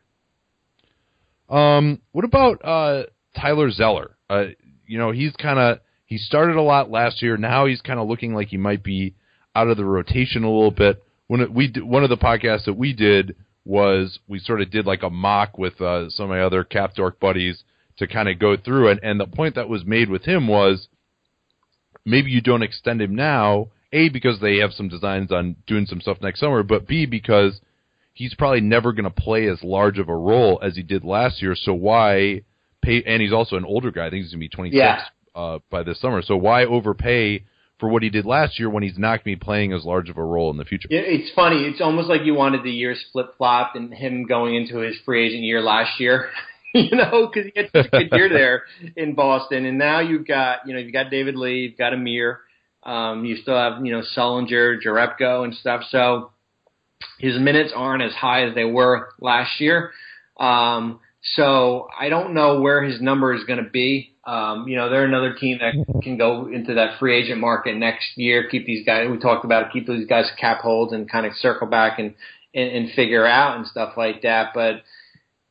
Um, what about uh, Tyler Zeller? Uh, you know, he's kind of he started a lot last year. Now he's kind of looking like he might be out of the rotation a little bit. When it, we did, one of the podcasts that we did was we sort of did like a mock with uh, some of my other Cap Dork buddies to kind of go through it. And the point that was made with him was maybe you don't extend him now, A, because they have some designs on doing some stuff next summer, but B, because he's probably never going to play as large of a role as he did last year. So why pay? And he's also an older guy. I think he's going to be twenty-six yeah. uh, by this summer. So why overpay for what he did last year when he's not going to be playing as large of a role in the future? Yeah, it's funny. It's almost like you wanted the years flip-flopped and him going into his free agent year last year, you know, because he had such a good year there in Boston. And now you've got, you know, you've got David Lee, you've got Amir, um, you still have, you know, Sullinger, Jerebko and stuff. So his minutes aren't as high as they were last year. Um, so I don't know where his number is going to be. Um, you know, they're another team that can go into that free agent market next year, keep these guys, we talked about it, keep these guys cap holds and kind of circle back and, and, and figure out and stuff like that. But,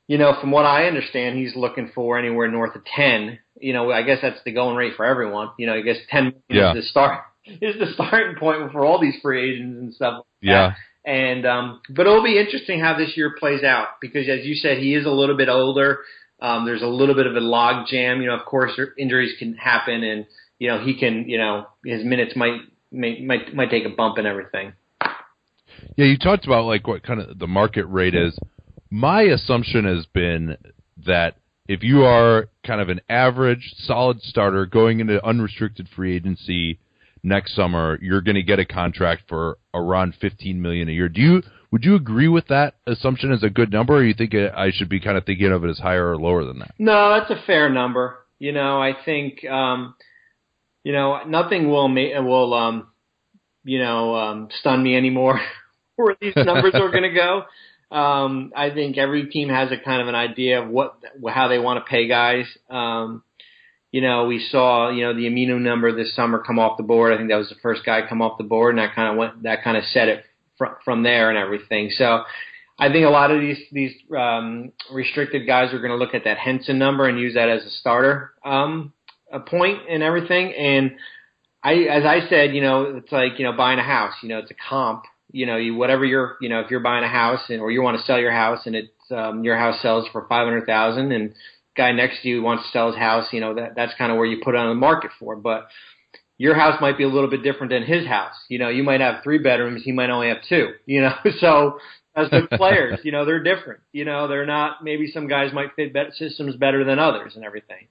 you know, from what I understand, he's looking for anywhere north of ten. You know, I guess that's the going rate for everyone. You know, I guess ten yeah. is the start is the starting point for all these free agents and stuff like yeah. that. And um, but it'll be interesting how this year plays out because, as you said, he is a little bit older. Um, there's a little bit of a log jam. You know, of course, injuries can happen, and you know he can. You know, his minutes might might might, might take a bump and everything. Yeah, you talked about like what kind of the market rate is. My assumption has been that if you are kind of an average, solid starter going into unrestricted free agency next summer, you're going to get a contract for around fifteen million dollars a year. Do you would you agree with that assumption as a good number, or you think I should be kind of thinking of it as higher or lower than that? No, that's a fair number. You know, I think um, you know nothing will ma- will um, you know um, stun me anymore where these numbers are going to go. Um, I think every team has a kind of an idea of what how they want to pay guys. Um, You know, we saw, you know, the Aminu number this summer come off the board. I think that was the first guy come off the board, and that kind of went, that kind of set it fr- from there and everything. So I think a lot of these, these, um, restricted guys are going to look at that Henson number and use that as a starter, um, a point and everything. And I, as I said, you know, it's like, you know, buying a house, you know, it's a comp, you know, you, whatever you're, you know, if you're buying a house and, or you want to sell your house and it's, um, your house sells for five hundred thousand and guy next to you wants to sell his house, you know, that that's kind of where you put it on the market for. But your house might be a little bit different than his house. You know, you might have three bedrooms, he might only have two, you know. So as the players, you know, they're different. You know, they're not, maybe some guys might fit bet systems better than others and everything.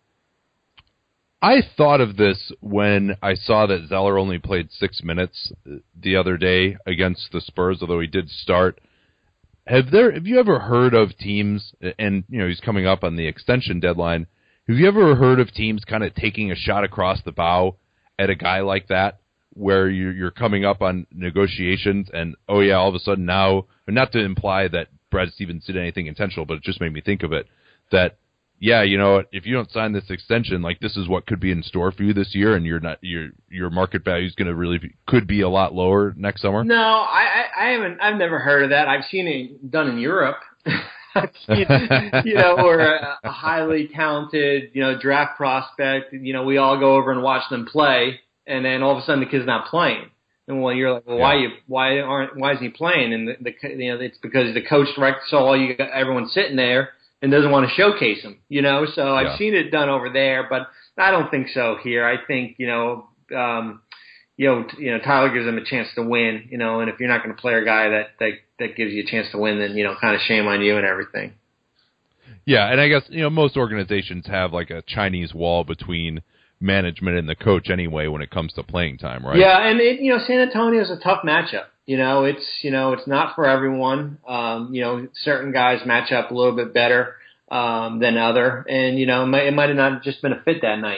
I thought of this when I saw that Zeller only played six minutes the other day against the Spurs, although he did start. Have there? Have you ever heard of teams, and you know he's coming up on the extension deadline, have you ever heard of teams kind of taking a shot across the bow at a guy like that, where you're, you're coming up on negotiations, and oh yeah, all of a sudden now, not to imply that Brad Stevens did anything intentional, but it just made me think of it, that yeah, you know, if you don't sign this extension, like this is what could be in store for you this year, and you're not your your market value is going to really be, could be a lot lower next summer. No, I, I haven't. I've never heard of that. I've seen it done in Europe. I've seen, you know, or a, a highly talented, you know, draft prospect. You know, we all go over and watch them play, and then all of a sudden the kid's not playing. And well, you're like, well, why you why aren't why is he playing? And the, the you know it's because the coach direct saw you got everyone sitting there and doesn't want to showcase him, you know. So I've yeah. seen it done over there, but I don't think so here. I think, you know, um, you know, you know, Tyler gives them a chance to win, you know, and if you're not going to play a guy that, that that gives you a chance to win, then, you know, kind of shame on you and everything. Yeah, and I guess, you know, most organizations have like a Chinese wall between management and the coach anyway when it comes to playing time, right? Yeah, and it, you know, San Antonio is a tough matchup. You know, it's, you know, it's not for everyone. Um, you know, certain guys match up a little bit better um, than other. And, you know, it might, it might have not just been a fit that night.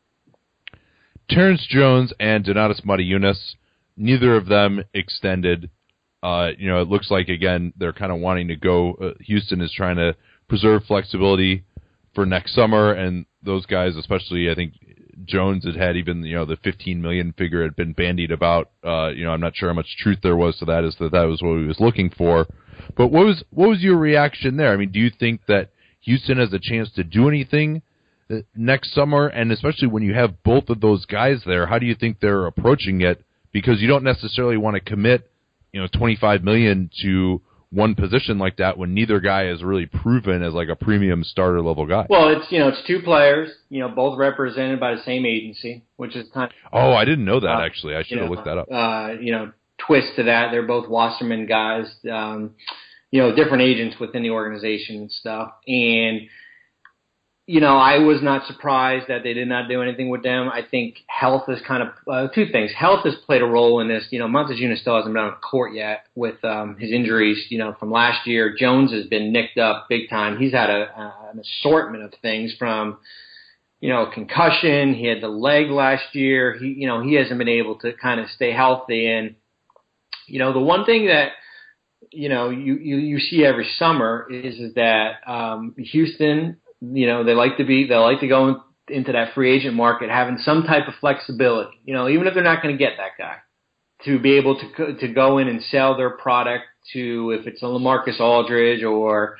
Terrence Jones and Donatas Motiejunas, neither of them extended. Uh, you know, it looks like, again, they're kind of wanting to go. Uh, Houston is trying to preserve flexibility for next summer. And those guys, especially, I think, Jones had had even, you know, the fifteen million figure had been bandied about. Uh, you know, I'm not sure how much truth there was to that, as that that was what he was looking for. But what was what was your reaction there? I mean, do you think that Houston has a chance to do anything next summer? And especially when you have both of those guys there, how do you think they're approaching it? Because you don't necessarily want to commit, you know, twenty-five million to one position like that when neither guy is really proven as like a premium starter level guy. Well, it's, you know, it's two players, you know, both represented by the same agency, which is kind of... Oh, I didn't know that, uh, actually. I should have know, looked that up. Uh, you know, twist to that. They're both Wasserman guys, um, you know, different agents within the organization and stuff. And, you know, I was not surprised that they did not do anything with them. I think health is kind of uh, two things. Health has played a role in this. You know, Motiejunas still hasn't been on court yet with um, his injuries, you know, from last year. Jones has been nicked up big time. He's had a, uh, an assortment of things from, you know, concussion. He had the leg last year. He, you know, he hasn't been able to kind of stay healthy. And, you know, the one thing that, you know, you, you, you see every summer is, is that um, Houston – you know, they like to be, they like to go into that free agent market having some type of flexibility, you know, even if they're not going to get that guy, to be able to to go in and sell their product to, if it's a LaMarcus Aldridge or,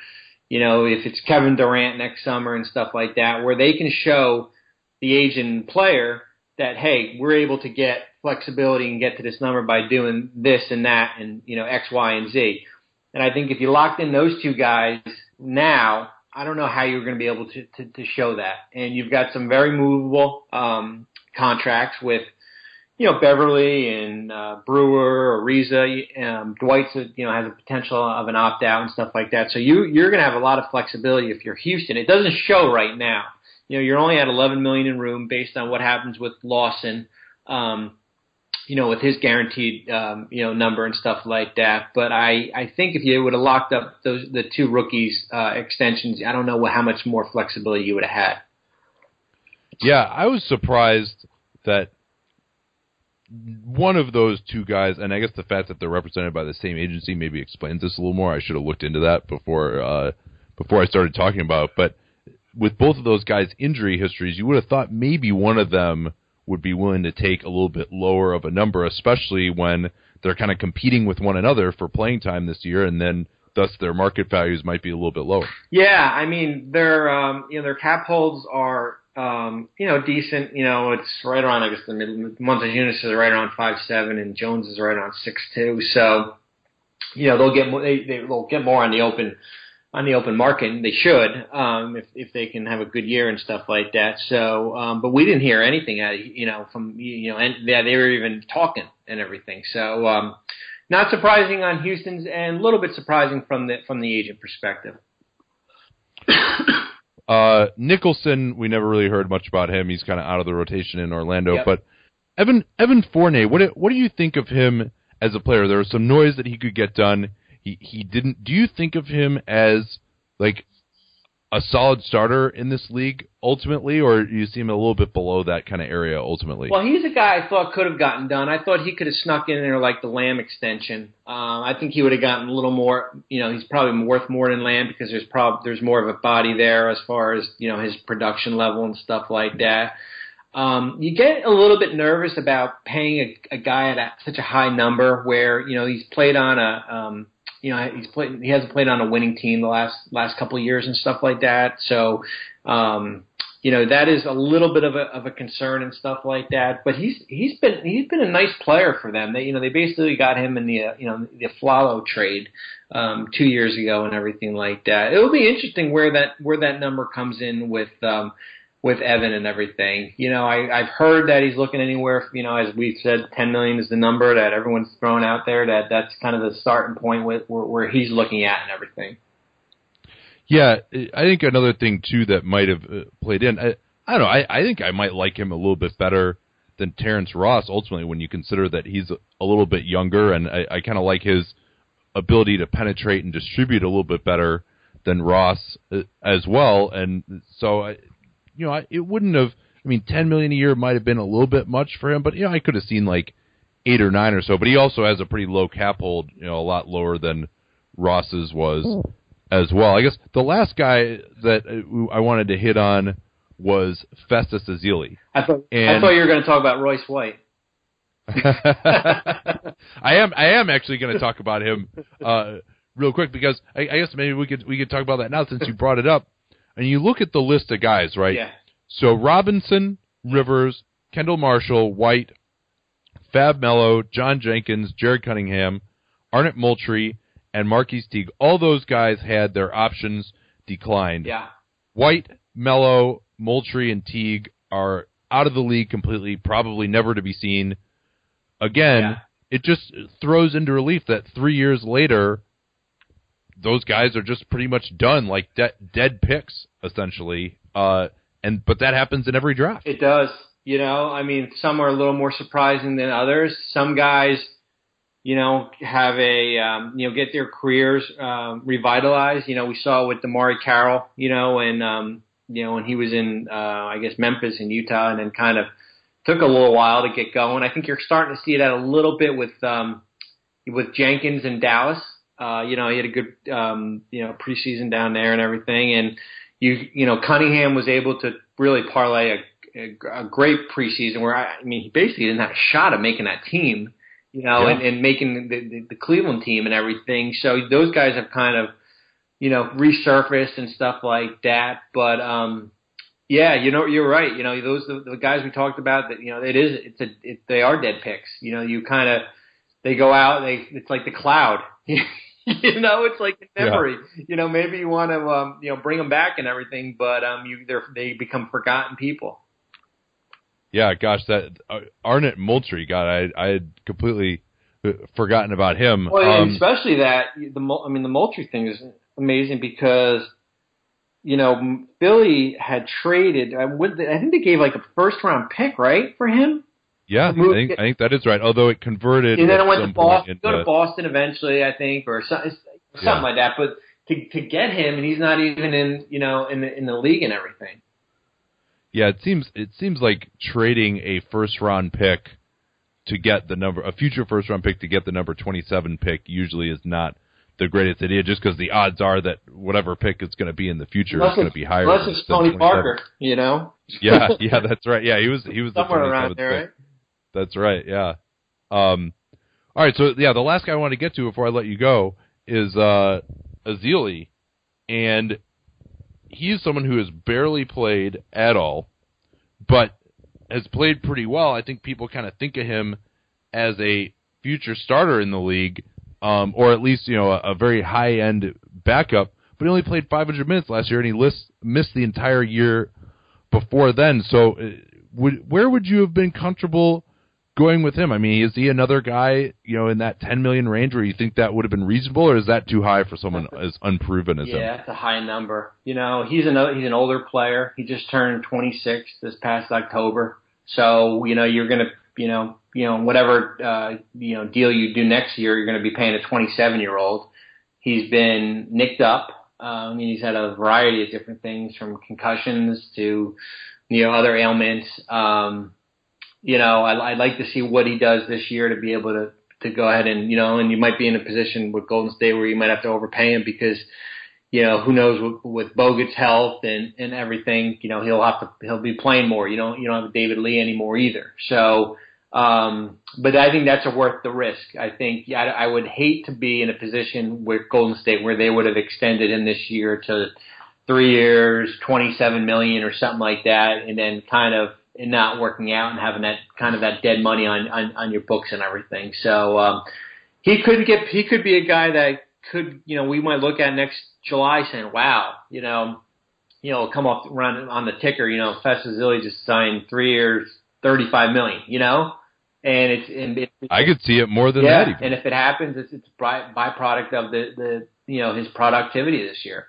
you know, if it's Kevin Durant next summer and stuff like that, where they can show the agent player that, hey, we're able to get flexibility and get to this number by doing this and that and, you know, X, Y, and Z. And I think if you locked in those two guys now, I don't know how you're going to be able to, to, to show that. And you've got some very movable um, contracts with, you know, Beverly and uh, Brewer, Ariza. Um, Dwight's, a, you know, has a potential of an opt-out and stuff like that. So you, you're going to have a lot of flexibility if you're Houston. It doesn't show right now. You know, you're only at eleven million dollars in room based on what happens with Lawson, um, you know, with his guaranteed, um, you know, number and stuff like that. But I, I think if you would have locked up those the two rookies uh, extensions, I don't know how much more flexibility you would have had. Yeah, I was surprised that one of those two guys, and I guess the fact that they're represented by the same agency maybe explains this a little more. I should have looked into that before uh, before I started talking about it. But with both of those guys' injury histories, you would have thought maybe one of them would be willing to take a little bit lower of a number, especially when they're kind of competing with one another for playing time this year, and then thus their market values might be a little bit lower. Yeah, I mean their um, you know their cap holds are um, you know decent. You know it's right around, I guess the mid Montezumas is right around five seven, and Jones is right around six two. So you know they'll get more, they they'll get more on the open. on the open market, and they should, um, if, if they can have a good year and stuff like that. So, um, but we didn't hear anything, at, you know, from, you know, and yeah, they were even talking and everything. So, um, not surprising on Houston's and a little bit surprising from the, from the agent perspective. uh, Nicholson, we never really heard much about him. He's kind of out of the rotation in Orlando, yep. but Evan, Evan Fournier, what, what do you think of him as a player? There was some noise that he could get done. He he didn't. Do you think of him as like a solid starter in this league ultimately, or do you see him a little bit below that kind of area ultimately? Well, he's a guy I thought could have gotten done. I thought he could have snuck in there like the Lamb extension. Um, I think he would have gotten a little more. You know, he's probably worth more than Lamb because there's prob there's more of a body there as far as you know his production level and stuff like that. Um, you get a little bit nervous about paying a, a guy at a, such a high number where you know he's played on a. Um, You know, he's played. He hasn't played on a winning team the last last couple of years and stuff like that. So, um, you know, that is a little bit of a of a concern and stuff like that. But he's he's been he's been a nice player for them. They you know they basically got him in the uh, you know the Flalo trade um, two years ago and everything like that. It will be interesting where that where that number comes in with. Um, with Evan and everything. You know, I, I've heard that he's looking anywhere, you know, as we've said, ten million is the number that everyone's throwing out there, that that's kind of the starting point with where, where he's looking at and everything. Yeah, I think another thing, too, that might have played in, I, I don't know, I, I think I might like him a little bit better than Terrence Ross, ultimately, when you consider that he's a, a little bit younger, and I, I kind of like his ability to penetrate and distribute a little bit better than Ross as well, and so I You know, it wouldn't have. I mean, ten million a year might have been a little bit much for him, but you know, I could have seen like eight or nine or so. But he also has a pretty low cap hold, you know, a lot lower than Ross's was as well. I guess the last guy that I wanted to hit on was Festus Ezeli. I thought and I thought you were going to talk about Royce White. I am. I am actually going to talk about him uh, real quick because I, I guess maybe we could we could talk about that now since you brought it up. And you look at the list of guys, right? Yeah. So Robinson, Rivers, Kendall Marshall, White, Fab Melo, John Jenkins, Jared Cunningham, Arnett Moultrie, and Marquise Teague. All those guys had their options declined. Yeah. White, Melo, Moultrie, and Teague are out of the league completely, probably never to be seen again. Yeah. It just throws into relief that three years later, those guys are just pretty much done, like de- dead picks, essentially. Uh, and but that happens in every draft. It does. You know, I mean, some are a little more surprising than others. Some guys, you know, have a, um, you know, get their careers um, revitalized. You know, we saw with Damari Carroll, you know, and, um, you know, when he was in, uh, I guess, Memphis and Utah, and then kind of took a little while to get going. I think you're starting to see that a little bit with um, with Jenkins in Dallas. Uh, you know, he had a good, um, you know, preseason down there and everything. And, you you know, Cunningham was able to really parlay a, a, a great preseason where, I, I mean, he basically didn't have a shot at making that team, you know, yeah. and, and making the, the, the Cleveland team and everything. So those guys have kind of you know, resurfaced and stuff like that. But um, yeah, you know, you're right. You know, those the, the guys we talked about. That you know, it is it's a it, they are dead picks. You know, you kind of they go out. They it's like the cloud. You know, it's like a memory. Yeah. You know, maybe you want to um, you know bring them back and everything, but um, you they they become forgotten people. Yeah, gosh, that uh, Arnett Moultrie, God, I I had completely forgotten about him. Well, um, especially that the I mean the Moultrie thing is amazing because you know Philly had traded. I, would, I think they gave like a first round pick, right, for him. Yeah, I think, I think that is right. Although it converted, and then it went to Boston. Into, go to Boston eventually, I think, or something, something yeah. like that. But to to get him, and he's not even in you know in the in the league and everything. Yeah, it seems it seems like trading a first round pick to get the number, a future first round pick to get the number twenty-seven pick usually is not the greatest idea, just because the odds are that whatever pick is going to be in the future unless is going to be higher. Unless it's Tony Parker, you know. Yeah, yeah, that's right. Yeah, he was he was somewhere the around there, pick. right? That's right. Yeah. Um. All right. So yeah, the last guy I want to get to before I let you go is uh, Ezeli, and he's someone who has barely played at all, but has played pretty well. I think people kind of think of him as a future starter in the league, um, or at least you know a, a very high end backup. But he only played five hundred minutes last year, and he list, missed the entire year before then. So, uh, would where would you have been comfortable going with him? I mean, is he another guy, you know, in that ten million range where you think that would have been reasonable, or is that too high for someone as unproven as yeah, him? Yeah, that's a high number. You know, he's an he's an older player. He just turned twenty-six this past October. So, you know, you're going to, you know, you know, whatever uh, you know deal you do next year, you're going to be paying a twenty-seven year old. He's been nicked up. Uh, I mean, he's had a variety of different things from concussions to, you know, other ailments. Um, You know, I, I'd like to see what he does this year to be able to, to go ahead and, you know, and you might be in a position with Golden State where you might have to overpay him because, you know, who knows with, with Bogut's health and, and everything, you know, he'll have to, he'll be playing more. You don't, you don't have David Lee anymore either. So, um, but I think that's a worth the risk. I think yeah, I, I would hate to be in a position with Golden State where they would have extended him this year to three years, twenty-seven million or something like that. And then kind of, and not working out and having that kind of that dead money on, on, on your books and everything. So, um, he could get, he could be a guy that could, you know, we might look at next July saying, wow, you know, you know, come off run on the ticker, you know, Festus Ezeli just signed three years, thirty-five million, you know, and it's, and it, I could see it more than yeah, that. Even. And if it happens, it's, it's a byproduct of the, the, you know, his productivity this year.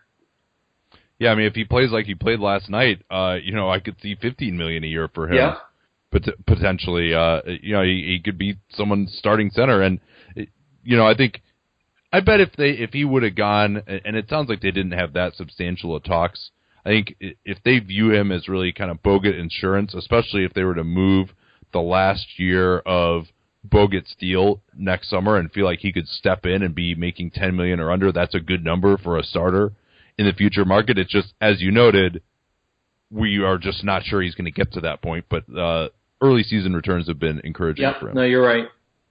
Yeah, I mean, if he plays like he played last night, uh, you know, I could see fifteen million a year for him. Yeah. Pot- potentially, uh, you know, he, he could be someone starting center, and you know, I think, I bet if they if he would have gone, and it sounds like they didn't have that substantial of talks. I think if they view him as really kind of Bogut insurance, especially if they were to move the last year of Bogut's deal next summer and feel like he could step in and be making ten million or under, that's a good number for a starter in the future market. It's just, as you noted, we are just not sure he's going to get to that point, but uh, early season returns have been encouraging yep, for him. No, you're right.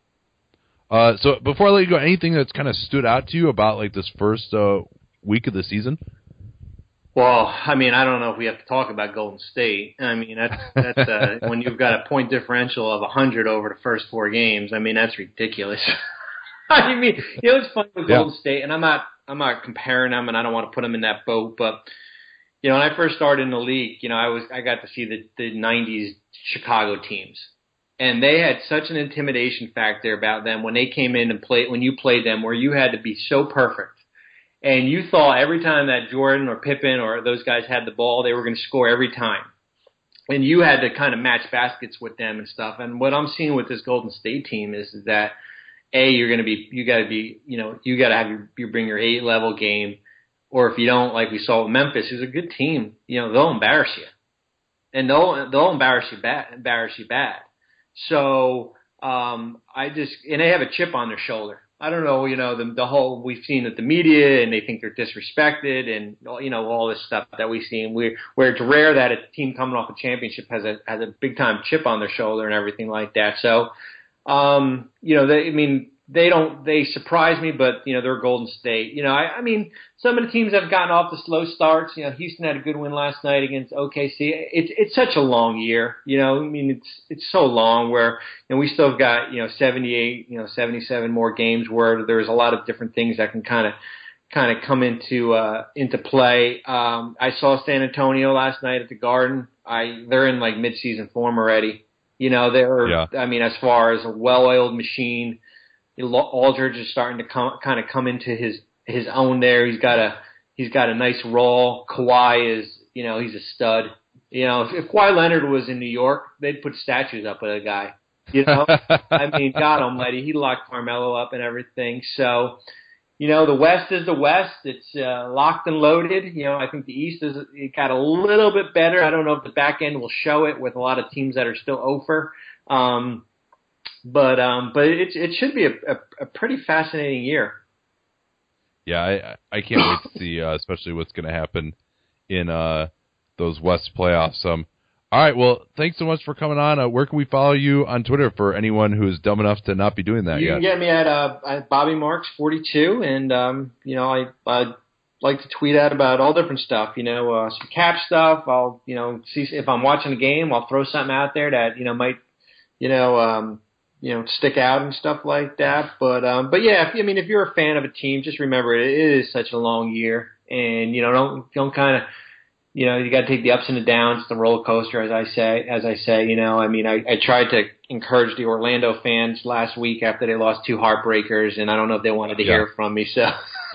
Uh, so before I let you go, anything that's kind of stood out to you about like this first uh, week of the season? Well, I mean, I don't know if we have to talk about Golden State. I mean, that's, that's uh, when you've got a point differential of one hundred over the first four games. I mean, that's ridiculous. I mean, you know, it's funny with Golden yeah. State, and I'm not, I'm not comparing them, and I don't want to put them in that boat. But you know, when I first started in the league, you know, I was, I got to see the the nineties Chicago teams, and they had such an intimidation factor about them when they came in and played. When you played them, where you had to be so perfect, and you thought every time that Jordan or Pippen or those guys had the ball, they were going to score every time, and you had to kind of match baskets with them and stuff. And what I'm seeing with this Golden State team is, is that A, you're going to be, you got to be, you know, you got to have your, you bring your eight level game, or if you don't, like we saw with Memphis, who's a good team, you know, they'll embarrass you, and they'll they'll embarrass you bad, embarrass you bad. So um, I just, and they have a chip on their shoulder. I don't know, you know, the the whole we've seen at the media, and they think they're disrespected, and you know all this stuff that we've seen. We where it's rare that a team coming off a championship has a has a big time chip on their shoulder and everything like that. So. Um, you know, they, I mean, they don't they surprise me, but you know they're Golden State. You know, I, I mean, some of the teams have gotten off the slow starts. You know, Houston had a good win last night against O K C. It's it's such a long year. You know, I mean, it's it's so long where you know we still have got you know seventy-eight, you know seventy-seven more games where there's a lot of different things that can kind of kind of come into uh, into play. Um, I saw San Antonio last night at the Garden. I they're in like midseason form already. You know, they're yeah. I mean, as far as a well-oiled machine. Aldridge is starting to come, kind of come into his, his own there. He's got a he's got a nice role. Kawhi is you know he's a stud. You know if, if Kawhi Leonard was in New York, they'd put statues up of the guy. You know I mean God Almighty, he locked Carmelo up and everything. So you know the West is the West. It's uh, locked and loaded. You know I think the East is it got a little bit better. I don't know if the back end will show it with a lot of teams that are still over. Um, But um, but it it should be a, a, a pretty fascinating year. Yeah, I I can't wait to see, uh, especially what's going to happen in uh, those West playoffs. Um, all right, well, thanks so much for coming on. Uh, where can we follow you on Twitter for anyone who is dumb enough to not be doing that you yet? You can get me at uh, at Bobby Marks forty-two, and um, you know I I like to tweet out about all different stuff. You know, uh, some cap stuff. I'll you know see if I'm watching a game, I'll throw something out there that you know might you know. Um, you know, stick out and stuff like that. But, um, but yeah, if, I mean, if you're a fan of a team, just remember it, it is such a long year and, you know, don't, don't kind of, you know, you got to take the ups and the downs, the roller coaster, as I say, as I say, you know, I mean, I, I tried to encourage the Orlando fans last week after they lost two heartbreakers, and I don't know if they wanted to yeah. hear from me. So,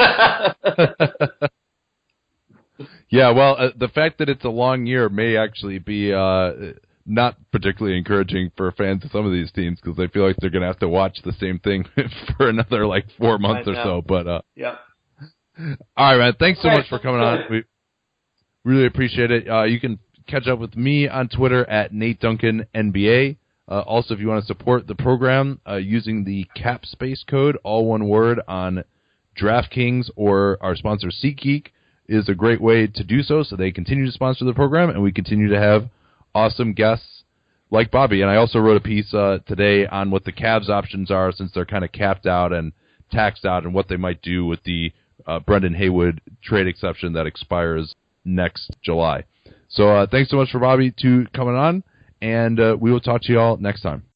yeah, well, uh, the fact that it's a long year may actually be, uh, not particularly encouraging for fans of some of these teams because I feel like they're going to have to watch the same thing for another like four months or so. But uh, yeah. All right, man. Thanks so much for coming on. We really appreciate it. Uh, you can catch up with me on Twitter at Nate Duncan N B A. Uh, also, if you want to support the program uh, using the Cap Space code, all one word, on DraftKings or our sponsor SeatGeek is a great way to do so. So they continue to sponsor the program, and we continue to have awesome guests like Bobby. And I also wrote a piece uh, today on what the Cavs options are since they're kind of capped out and taxed out and what they might do with the uh, Brendan Haywood trade exception that expires next July. So uh, thanks so much for Bobby to coming on, and uh, we will talk to you all next time.